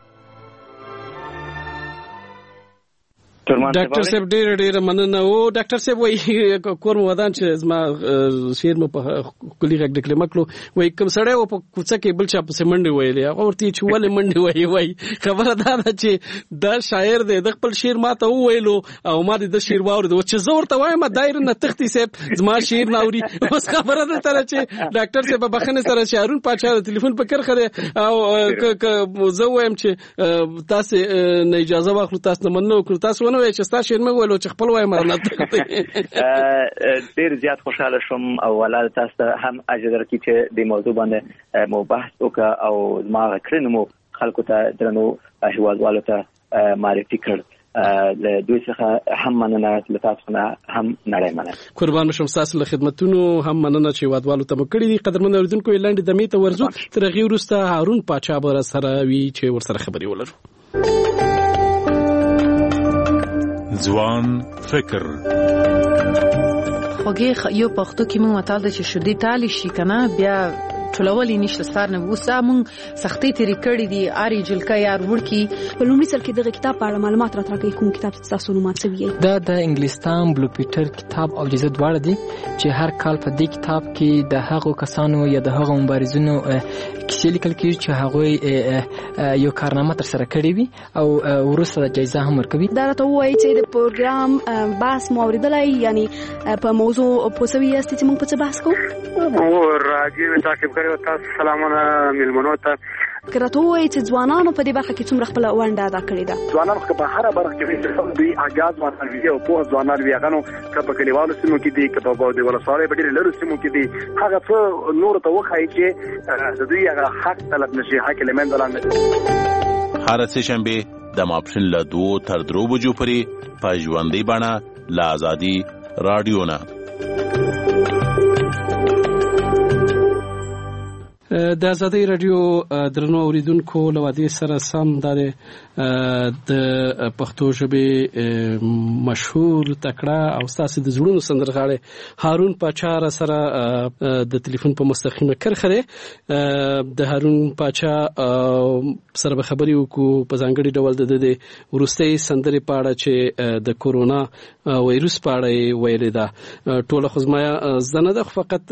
ډاکټر صاحب ډېر مننه. او ډاکټر صاحب وایي کور مو ودان چې زما شعر مو په کلی غږ ډکلې مکلو، وایي کوم سړی و په کوڅه کې بل چا پسې منډې ویلې، هغه ورته چې ولې منډې وایي خبره دا ده چې دا شاعر دی، د خپل شعر ما ته وویلو او ما د شعر واورېدو، چې زه ورته وایم دایر نه تختی صاحب زما شعر نه اوري. اوس خبره دلته ده چې ډاکټر صاحب په بخښنې سره چې هارون پاچا د ټلیفون په کرښه دی او زه وایم چې تاسو نه اجازه واخلو، تاسو نه مننه وکړو، تاسو نو چې تاسو شعر مې ویلو چې خپل وایم نه تختی. ډېر زیات خوشاله شوم او ولادت تاسو هم اجازه درکړئ چې د موضوع باندې مو بحث وکړ او ما کړنو مو خلکو ته درنو هیوادوالو ته معرفي کړ. له دوی څخه هم مننه، له تاسو نه هم نړۍ مننه. قربان شم تاسو له خدمتونو هم مننه چې هیوادوالو ته مو کړی دي. قدرمن اوریدونکو لاندې د میته ورزو تر غي ورسته هارون پاچا بر سره وی چې ور سره خبري ولرو. ځوان فکر خوږی یو پښتو کې موږ متال د چې شودي تالی شي کنه بیا ټولولې نشته ستار نه وسه موږ سختي تری کړې دي اری جلکا یار ورکی په لومړي سر کې دغه کتاب په اړه معلومات راټولوي. کوم کتاب تاسو نو مات سوي دا د انګلستان بلو پیټر کتاب او جزء دواړه دي چې هر کال په دې کتاب کې د هغو کسانو یا د هغو مبارزینو کیسې لیکل کېږي چې هغه یو کارنامه تر سره کړې وي او ورسره جایزه هم ورکوي. دا راته وایي چې د پروګرام بحث مو اوریدلای، یعنی په موضوع پوسوي است چې موږ په څه بحث کوو. او راځي تعقیب کړو. تاسو سلامونه ملمنو ته. کراته وایي چې ځوانانو په دې برخه کې څومره خپل ونډه ادا کړې ده. ځوانانو په هر برخه کې دوی اجازه ورکړي او په ځوانان ویغانو کله کلیوالو سیمو کې دي، کله په د ولسوالۍ په ډېر لرو سیمو کې دي، هغه څه نور ته وخایي چې د دوی هغه حق طلب نشي، حق لمن دلانه. هر سه شنبه د ماپښین له 2 تر 3 بجو پورې په ژوندۍ بڼه لا ازادي رادیو نه. د ازادي رادیو درنو اوریدونکو لوادي سره سم د پښتو ژبه مشهور تکړه او تاسو د زړونو سندرغاړي هارون پاچا سره د ټلیفون په مستقیمه کرخه ده. د هارون پاچا سره به خبري وکړو په ځانګړي ډول د ورستۍ سندرې پاړه چې د کورونا وایروس پاړه ویلې ده. ټول خزمایا زنه ده فقط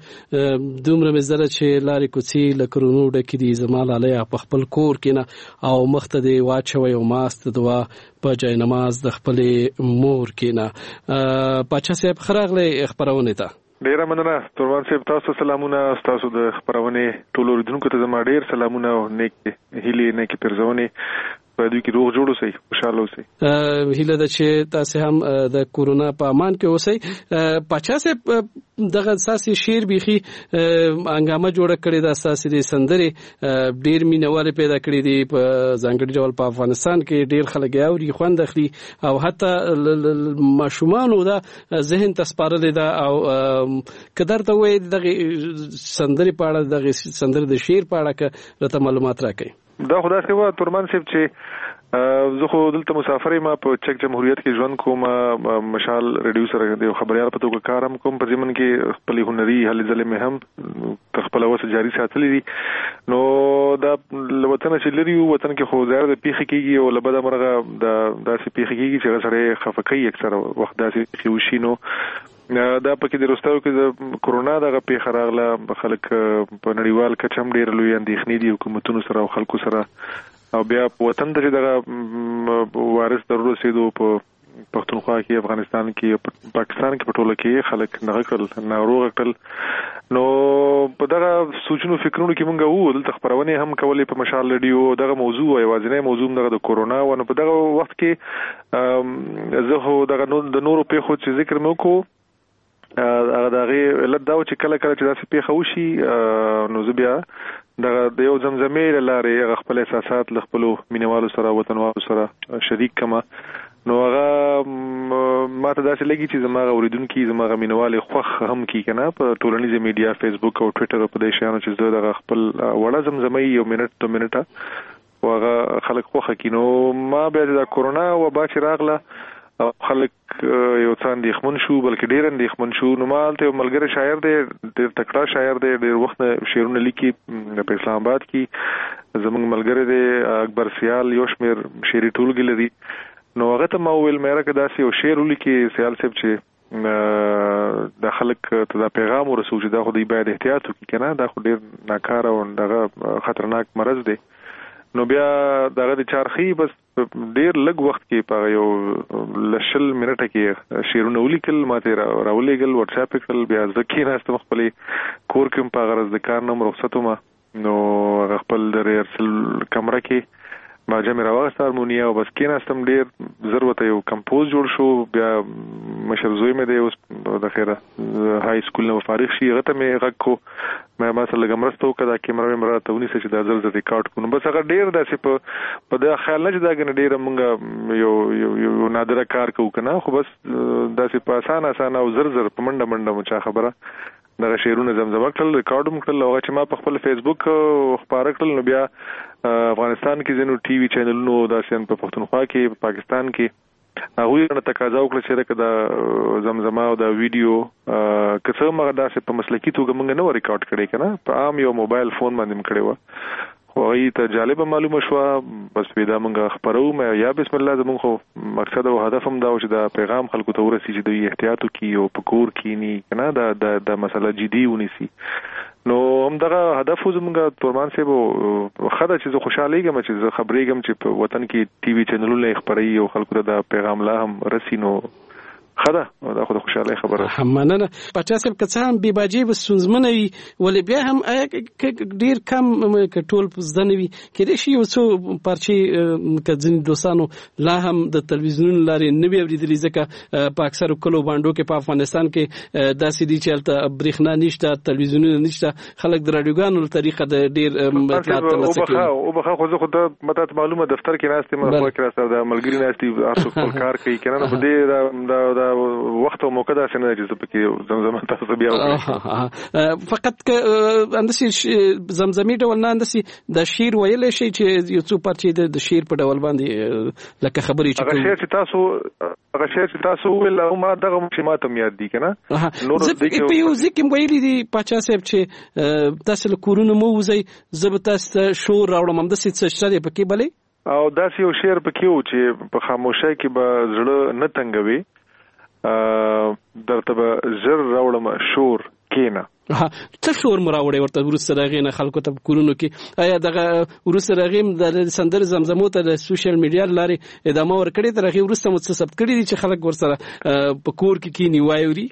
دومره مزله چې لارې کوڅې له کورونو ډکې دي، زما لاله په خپل کور کې نه او مخته دی واچوي او ماست دوا په جای نماز د خپل مور کې نه. پاچا صاحب خراغله خبرونه ته ډیر مننه. تورمان صاحب تاسو سلامونه، تاسو د خبرونه ټول اوریدونکو ته زما ډیر سلامونه او نیک هیله نیک پرځونه په دې کې روغ جوړ اوسئ، خوشاله اوسئ. هیله ده چې تاسو هم د کورونا په امان کې اوسئ. پاچا صاحب دغه اساسي شعر بيخي انګامه جوړه کړې ده، اساسي د سندري ډیر مینوال پیدا کړې دي په ځانګړي ډول په افغانستان کې ډیر خلک یاوري خوند اخلي او حتی ماشومان دا ذهن تسپارل ده او قدر ته وې دغه سندري پاړه دغه سندري د شعر پاړه کې راته معلومات راکړي. دا خدای سیوا تورمان صاحب چې زه خو دلته مسافر ما په چک جمهوریت کې ژوند کوم، مشال ریډیو سره د خبريال په توګه کارم کوم، په ځمن کې خپل هنري هلې ځلې مې هم خپل وسه جاري ساتلې دي. نو دا وطن چې لري وطن کې خو زیات د پیخ کېږي او لبدا مرغه داسې پیخ کېږي چې سره خفقي اکثر وخت داسې خوشي نو دا پکې د روستاو کې د کورونا دغه پیښه راغله، خلک په نړیوال کچم ډېر لوی اندېښنې دي حکومتونو سره او خلکو سره، او بیا په وطن ته دغه وایرس درلوسېدو په پښتونخوا کې، افغانستان کې، پاکستان کې په ټوله کې خلک ناروغ کړل. نو په دغه سوچونو فکرونو کې مونږ وو دلته خبرونه هم کولې په مشال ریډیو. دغه موضوع یوازینی موضوع دغه د کورونا و. نو په دغه وخت کې زه هو دغه د نورو پیښو چې ذکر مې وکړو هغه دغه علت دا چې کله کله چې داسې پیښه وشي نو زه بیا د یو زمزمې لارې خپل احساسات له خپل مینوالو سره وطنوالو سره شریک کما نو هغه ماته داسې لګي چې زموږ اوریدونکو زموږ مینوالې خوښ هم کی کنه په ټولنیزه میډیا فیسبوک او ټوئیټر په دې شانو چې زه د خپل وړه زمزمې یو منټ تو منټه واغه خلک خوښ کینو ما بیا د کورونا وبا چې راغله خلک یو څان دی خمن شو بلکې ډیر اندېښمن شو نو مالته ملګری شاعر دی ډیر تکړه شاعر دی ډیر وخت شعرونه لیکي په اسلام آباد کې زموږ ملګری دی اکبر سیال یو شمیر شعري ټولګي لري نو هغه ته ما ویل مېره کې داسې یو شعر ولیکي سیال صاحب چې د خلک ته دا پیغام ورسوي چې دا خو دی باید احتیاط وکړي کنه دا خو ډیر ناکاره او دغه خطرناک مرض دی نو بیا دغه د چارخي بس ډیر لږ وخت کې په یو لشل منټه کې شعرونه ولیکل ماته راولېګل واتس اپ کړل بیا ځکه ناستم خپل کور کې په غرض د کار نوم رخصتوم نو خپل د ریهرسل کمره کې ما جمع راوغسته هارمونیا او بس کېناستم ډیر ضرورت یو کمپوز جوړ شو بیا مشر زوی مې دی اوس د خیره هاي سکول نو فارغ شي هغه ته مې غږ کو مې ما سره لګمرسته وکړه کیمرا مې مرته ونی چې دا زر ریکارډ کوم بس هغه ډیر داسې په د خیال نه چې دا کنه ډیر مونږ یو نادره کار کوو کنه خو بس داسې په اسانه او زر په منډه مچا خبره دغه شعرونه زمزمه کړل ریکارډ کړل او چې ما په خپل فیسبوک خبره کړل نو بیا افغانستان کې زنو ټي وي چینلونو داسې په پښتونخوا کې په پاکستان کې هغه نه تقاضا وکړه چې دا زمزمه او دا ویډیو کڅه مغه داسې په مسلکی توګه موږ نه ریکارډ کړی کنه په عام یو موبایل فون باندې کړی و خو هغه ته جالب معلومه شو بس پیدا موږ خبرو مې یا بسم الله زموږ خو مقصد او هدف هم دا و چې دا پیغام خلکو ته ورسي چې دوی احتیاط وکړي او په کور کې نه کنه دا مسله جدي ونیسي نو هم دغه هدف زموږ تورمان صاحب خدای چې زه خوشاله یم چې زه خبرېږم چې په وطن کې ټي وي چینلونه خبري او خلکو ته دا پیغام لا هم رسي نو خدا دا خو خوشاله خبره مننه پچا صاحب که څه هم بي باجي وسوزمنه وي ولې بیا هم ډیر کم ټول زدنه وي کله شي یو څو پارچي کځنی دوستانو لا هم د تلویزیون لارې نه وی اوریدلې ځکه په اکثر کلو باندې کې په افغانستان کې داسې دي چې البته برېښنا نشته تلویزیون نشته خلک د رادیوګانو طریقه د ډیر مطلب ترلاسه کوي او بخا خو زه خو د مته معلومه دفتر کې ناستې مخ کې راځه د ملګری ناستې تاسو خپل کار کوي کنه په دې دا وخت او موقع دا څنګه چې پکې زمزمه تاسو بیا فقط ک اندسي زمزمي ډول نه اندسي د شعر ویل شي چې یو څو پرچې د شعر په ډول باندې لکه خبرې چې هغه شعر چې تاسو ول او ما دغه مشمات هم یاد دي کنه نور د په یو ځکه ویلي دي پچا صاحب چې تاسو له کورونو مو وځي زبتاست شور راوړم هم د څه شته پکې بلې او داسې یو شعر پکې و چې په خاموشۍ کې به زړه نه تنګوي درته به زر راوړم شور کینا څه شور مراوړې ورته ورسره راغینه خلکو ته کورونو کې آیا دغه ورسره راغیم د سندر زمزمو ته د سوشل میډیا لارې ادامه ورکړې تر هغه ورسته مو څه ثبت کړی دي چې خلک ورسره په کور کې کینی وایوري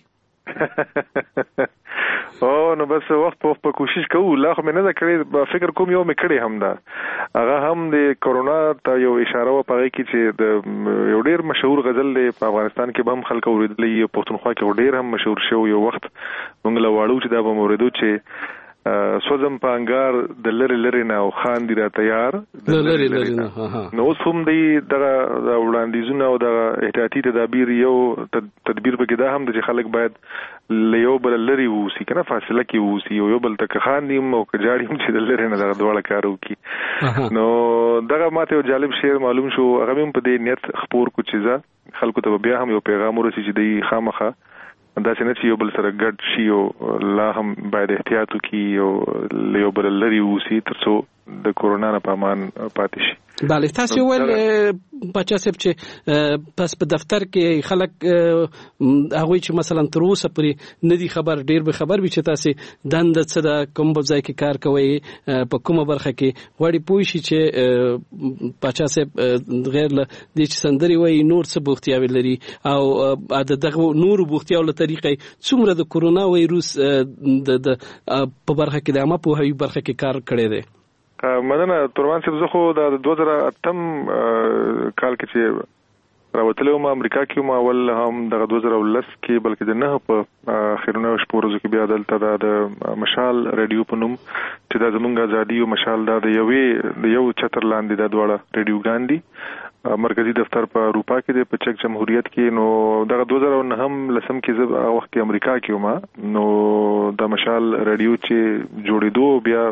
او نو بس وخت په کوشش کوو لا خو مې نه کړی فکر کوم یو مې کړی هم دا هغه هم د کورونا ته یو اشاره و پغې کې چې د یو ډیر مشهور غزل دی په افغانستان کې به هم خلک اوریدلې پښتونخوا کې ډیر هم مشهور شو یو وخت موږ لا واړو چې دا به اوریدو چې سوزم په انګار د لری نه او خان دی را تیار لری نه نو هم دی د وړاندیزونه او د احتیاطي تدابیر یو تدبیر به کې دا هم چې خلک باید لیو بل لری ووسی کنه فاصله کې ووسی یو بل تک خان دی او کجاړي هم چې د لری نه دغه ډول کارو کی نو دغه ماته یو جالب شعر معلوم شو هغه هم په دې نیت خبر کو چیزه خلکو ته بیا هم یو پیغام ورسې چې دی خامخه دا څنګه چې یو بل سره ګډ شي او لا هم باید احتیاط وکړي او یو بل لري وسی ترڅو د کورونا نه پامان پاتې شي بله تاسو ول بچا سپ چې پس په دفتر کې خلک هغه چې مثلا تر اوسه پرې ندي خبر ډیر به خبر وي چې تاسو دند څه د کوم ځای کې کار کوي په کومه برخه کې وړي پوي شي چې بچا سپ غیر له دې چې سندري وای نور څه بوختیاوي لري او دغه نور بوختیاو له طریقې څومره د کورونا وایروس د په برخه کې د عامه په هوی برخه کې کار کړی دی مننه تورمان صاحب زه خو د 2008 کال کې چې راوتلو ما امریکا کې ما ول هم د 2010 کې بلکې د نه په اخرونه شپورزو کې بیا دلته د مشال ریډیو په نوم چې د زمونږ ازادي او مشال د یو چتر لاندې د دواړه ریډیوګان دي مرکزی دفتر په اروپا کې د په چک جمهوریت کې نو د 2009 هم لسم کې زه وخت کې امریکا کې ما نو د مشال ریډیو چې جوړېدو بیا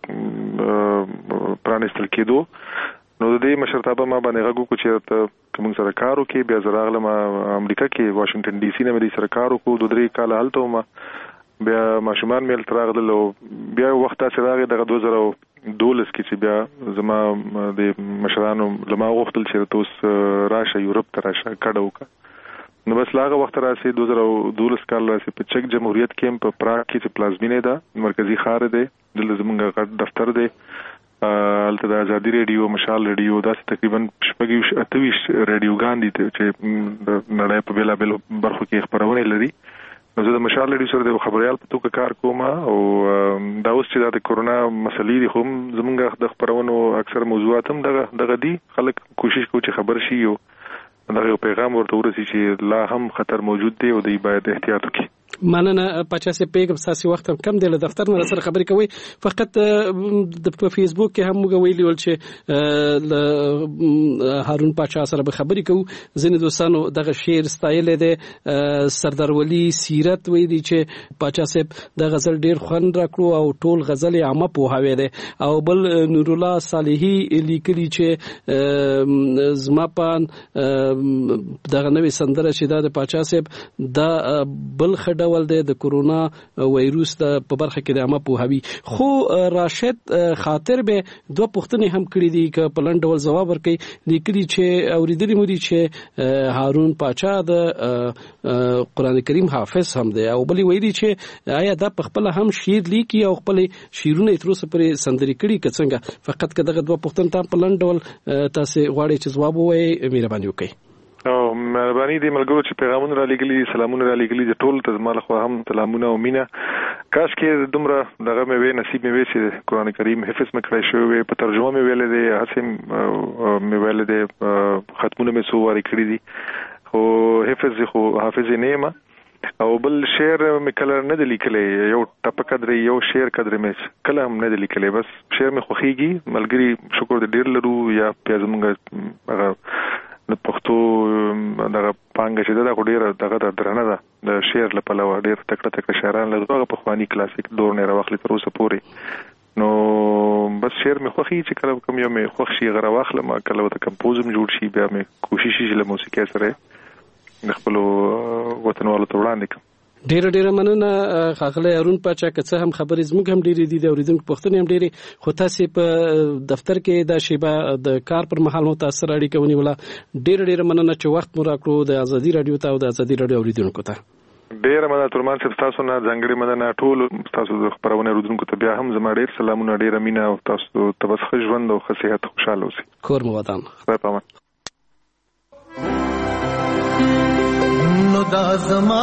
پرانستل کېدو نو د دې مشرتابه ما باندې غوږ کو چې موږ سره کار وکړي بیا زراغله ما امریکا کې واشنگټن ډي سي نه مې سره کار وکړو د 3 کال هلته ما بیا ماشومان مې تراغله بیا وخت تاسو راغی د 2012 کې چې بیا زما د مشرانو لما غوښتل چې تاسو راشه یورپ ته راشه کډو نو بس لاغه وخت راسي 2012 کال راسي په چک جمهوریت کې په پراګ کې چې پلازمینه ده مرکزی ښار دی د زمونږ دفتر دی البته د ازادي ریډیو مشال ریډیو دا تقریبا 28 ریډیوګان دي چې د نړۍ په بیلا بیل برخو کې خبرونه لري نو زه د مشال ریډیو سره د خبريال په توګه کار کوم او دا اوس چې د کورونا مسلې دي هم زمونږ د خبرونو اکثر موضوعات هم دغه دي خلک کوشش کوي چې خبر شي او دغه پیغام ورته ورسي چې لا هم خطر موجود دی او دی باید احتیاط وکړي مننه پچا سي پیغام ساسي وخت کم دی له دفتر نه سره خبرې کوي فقط په فیسبوک کې هم موږ ویلي ول چې هارون پچا سره به خبرې کوو ځینې دوستانو دغه شعر ستایل دي سردار ولی سیرت وی دي چې پچا صاحب د غزل ډیر خوند راکړو او ټول غزل عامه په هاوی دي او بل نور الله صالحي لیکلي چې زما پان دغه نوې سندره چې د پچا صاحب د بل ډول د کورونا وایروس د په برخه کې د عامه پوهاوی خو راشد خاطر به دوه پوښتنې هم کړې دي ک په لنډ ډول جواب ورکړي لیکلي چې اوریدلي مو دي چې هارون پاچا د قران کریم حافظ هم دی او بلی ویلي چې آیا دا په خپل هم شعر لیکي او خپل شعرونه تر اوسه پرې سندري کړي کڅنګه فقط کداغه دوه پوښتنې ته په لنډ ډول تاسو غواړئ چې جواب ووایي مهرباني وکړئ او مهرباني دي ملګرو چې پیغامونه را لګلي سلامونه را لګلي د ټول ته زما خو هم سلامونه او مینا کاش کې دومره دغه مې وې نصیب مې وې چې قران کریم حفظ مې کړی شوی په ترجمه مې ویلې دي هڅه مې ویلې دي ختمونه مې سو واری کړی دي خو حفظ خو حافظ نه ما او بل شعر مې کله نه د لیکلې یو ټپه قدرې یو شعر قدرې مې کله هم نه د لیکلې بس شعر مې خوخيږي ملګری شکر دې ډیر لرو یا پیازمږه هغه د پښتو دغه پانګه چې دا ډیره دغه درنه ده د شعر لپاره ډیر تکړه شاعران له دغه په خواني کلاسیک دور نه راوخلي تر اوسه پورې نو بس شعر مې خوخي چې کله کوم یو مې خوښ شي غره واخله ما کله د کمپوزم جوړ شي بیا مې کوشش شي له موسیقي سره د خپل وطنوالو ته وړاندې کوم ډیر مننه خاغله هارون پاچا کڅه هم خبرې زموږ هم ډېری دي د اوریدونکو پوښتنې هم ډېری خو تاسو په دفتر کې د شیبه د کار پر مهال متاثر اړیکه ونیوله ډیر مننه چې وخت مو راکړو د ازادي رادیو ته او د ازادي رادیو اوریدونکو ته ډیر مننه ترمان چې تاسو نه ځانګړي مننه ټول تاسو د خبرونه اوریدونکو ته بیا هم زما ډیر سلامونه ډیر مینا او تاسو ته بس ښه ژوند او ښه صحت خوشاله اوسئ کور مو ودان خدای پامان نو دا زما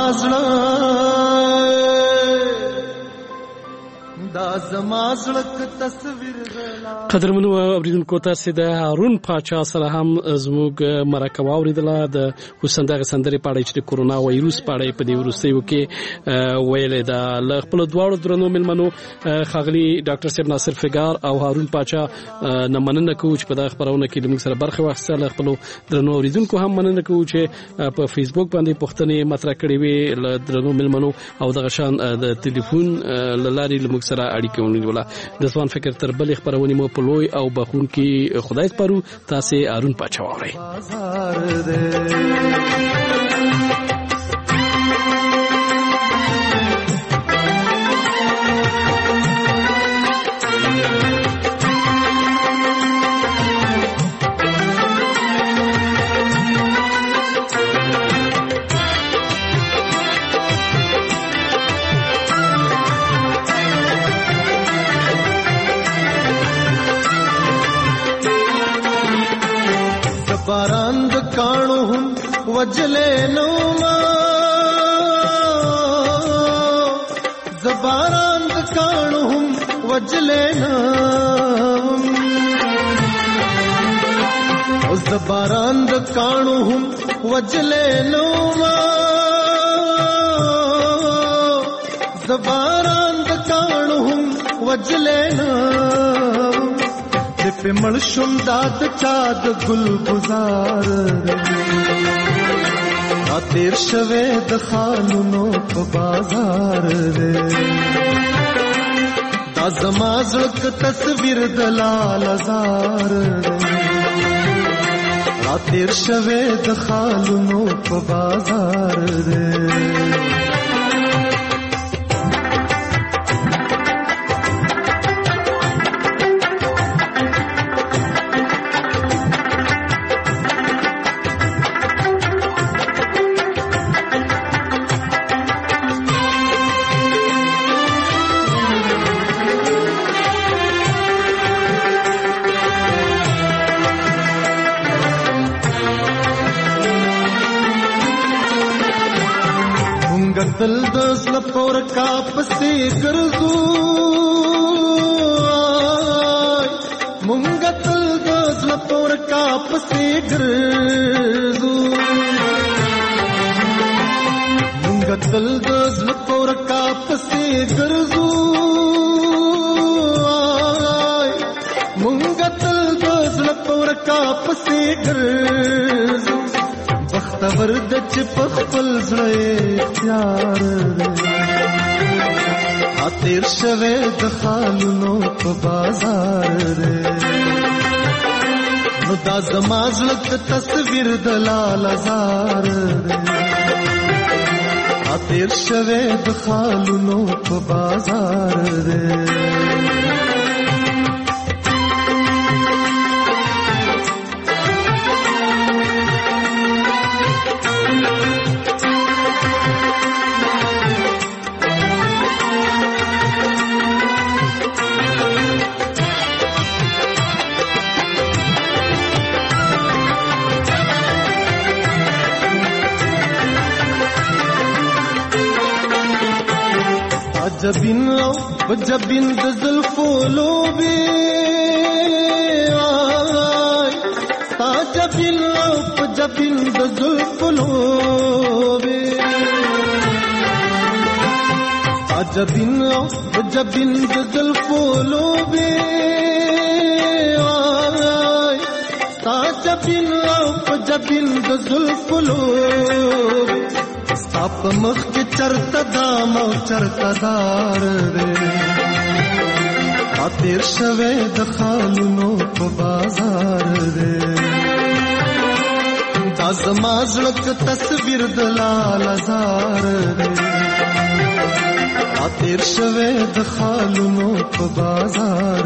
زړه تصویر قدرمنو اوریدونکو تاسو د هارون پاچا سره هم زموږ مرکه اوریدله د حسین دغه سندري پاړې چې د کورونا وایروس پاړې په دې ورستیو کې ویلې دا ل خپل دواړو درنو ملمنو خاغلی ډاکټر صاحب ناصر فګار او هارون پاچا نمننه کوي چې په دغه خبرونه کې موږ سره برخه واخیستله خپل درنو اوریدونکو هم مننه کوي چې په فیسبوک باندې پوښتنې مطرح کړې وي ل درنو ملمنو او دغه شان د ټلیفون لاري لموږ سره اړیکه ونیوله د ځوان فکر تر بل خبرونه مو په لوی او بخون کې خدای سپارو تاسو هارون پاچا ووري باران د کانو هم وجلې نو ما زباران د کانو هم وجلې نو اوس د باران د کاڼو هم وجلې نو ما د باران د کاڼو هم وجلې نو په مړ شوم داد چا د ګل گزار را تیر شوه د خالونو په بازار دا زما زړه تصویر د لال زار را تیر شوه د خالونو په بازار دل دز لپور کا پسې ګرځو مونږ دل دز لپور کا پسې ګرځو مونږ دل دز لپور کا پسې ګرځو مونږ دل دز لپور کا پسې ګرځو بختور د چې په خپل زړه اختیار تیر شوه د خالونو په بازار نو دا زما زړه تصویر د لال زار تیر شوه د خالونو په بازار جبین د زلفو لوبي تا جبین د زلفو لوبي تا جبین د زلفو لوبي تا جبین د زلفو لوبي ساپ مخ کې چرته دام او چرته دار تیر شوه د خالونو په بازار دا زما زړه تصویر د لال زار تیر شوه د خالونو په بازار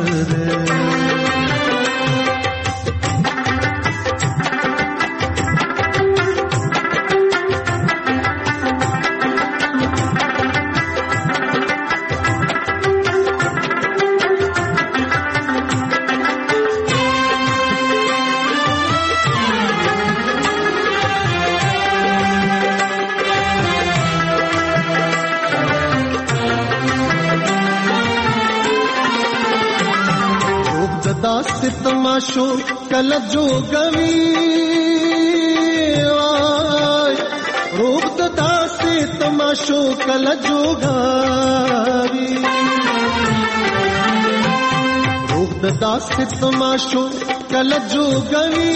तमाशो कल जोगवी रूप दासे तमाशो कल जोगावी रूप दासे तमाशो कल जोगवी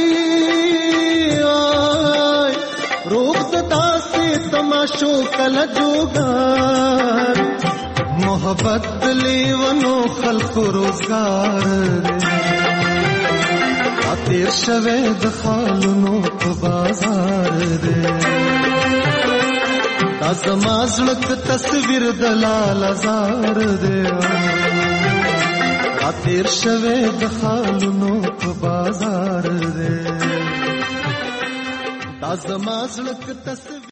रूप दासे तमाशो कल जोगावी मोहब्बत लेवनो खल्क रोजगार تیر شوه د خالونو په بازار دا زما زړه تصویر د لال زار تیر شوه د خالونو په بازار دا زما زړه تصویر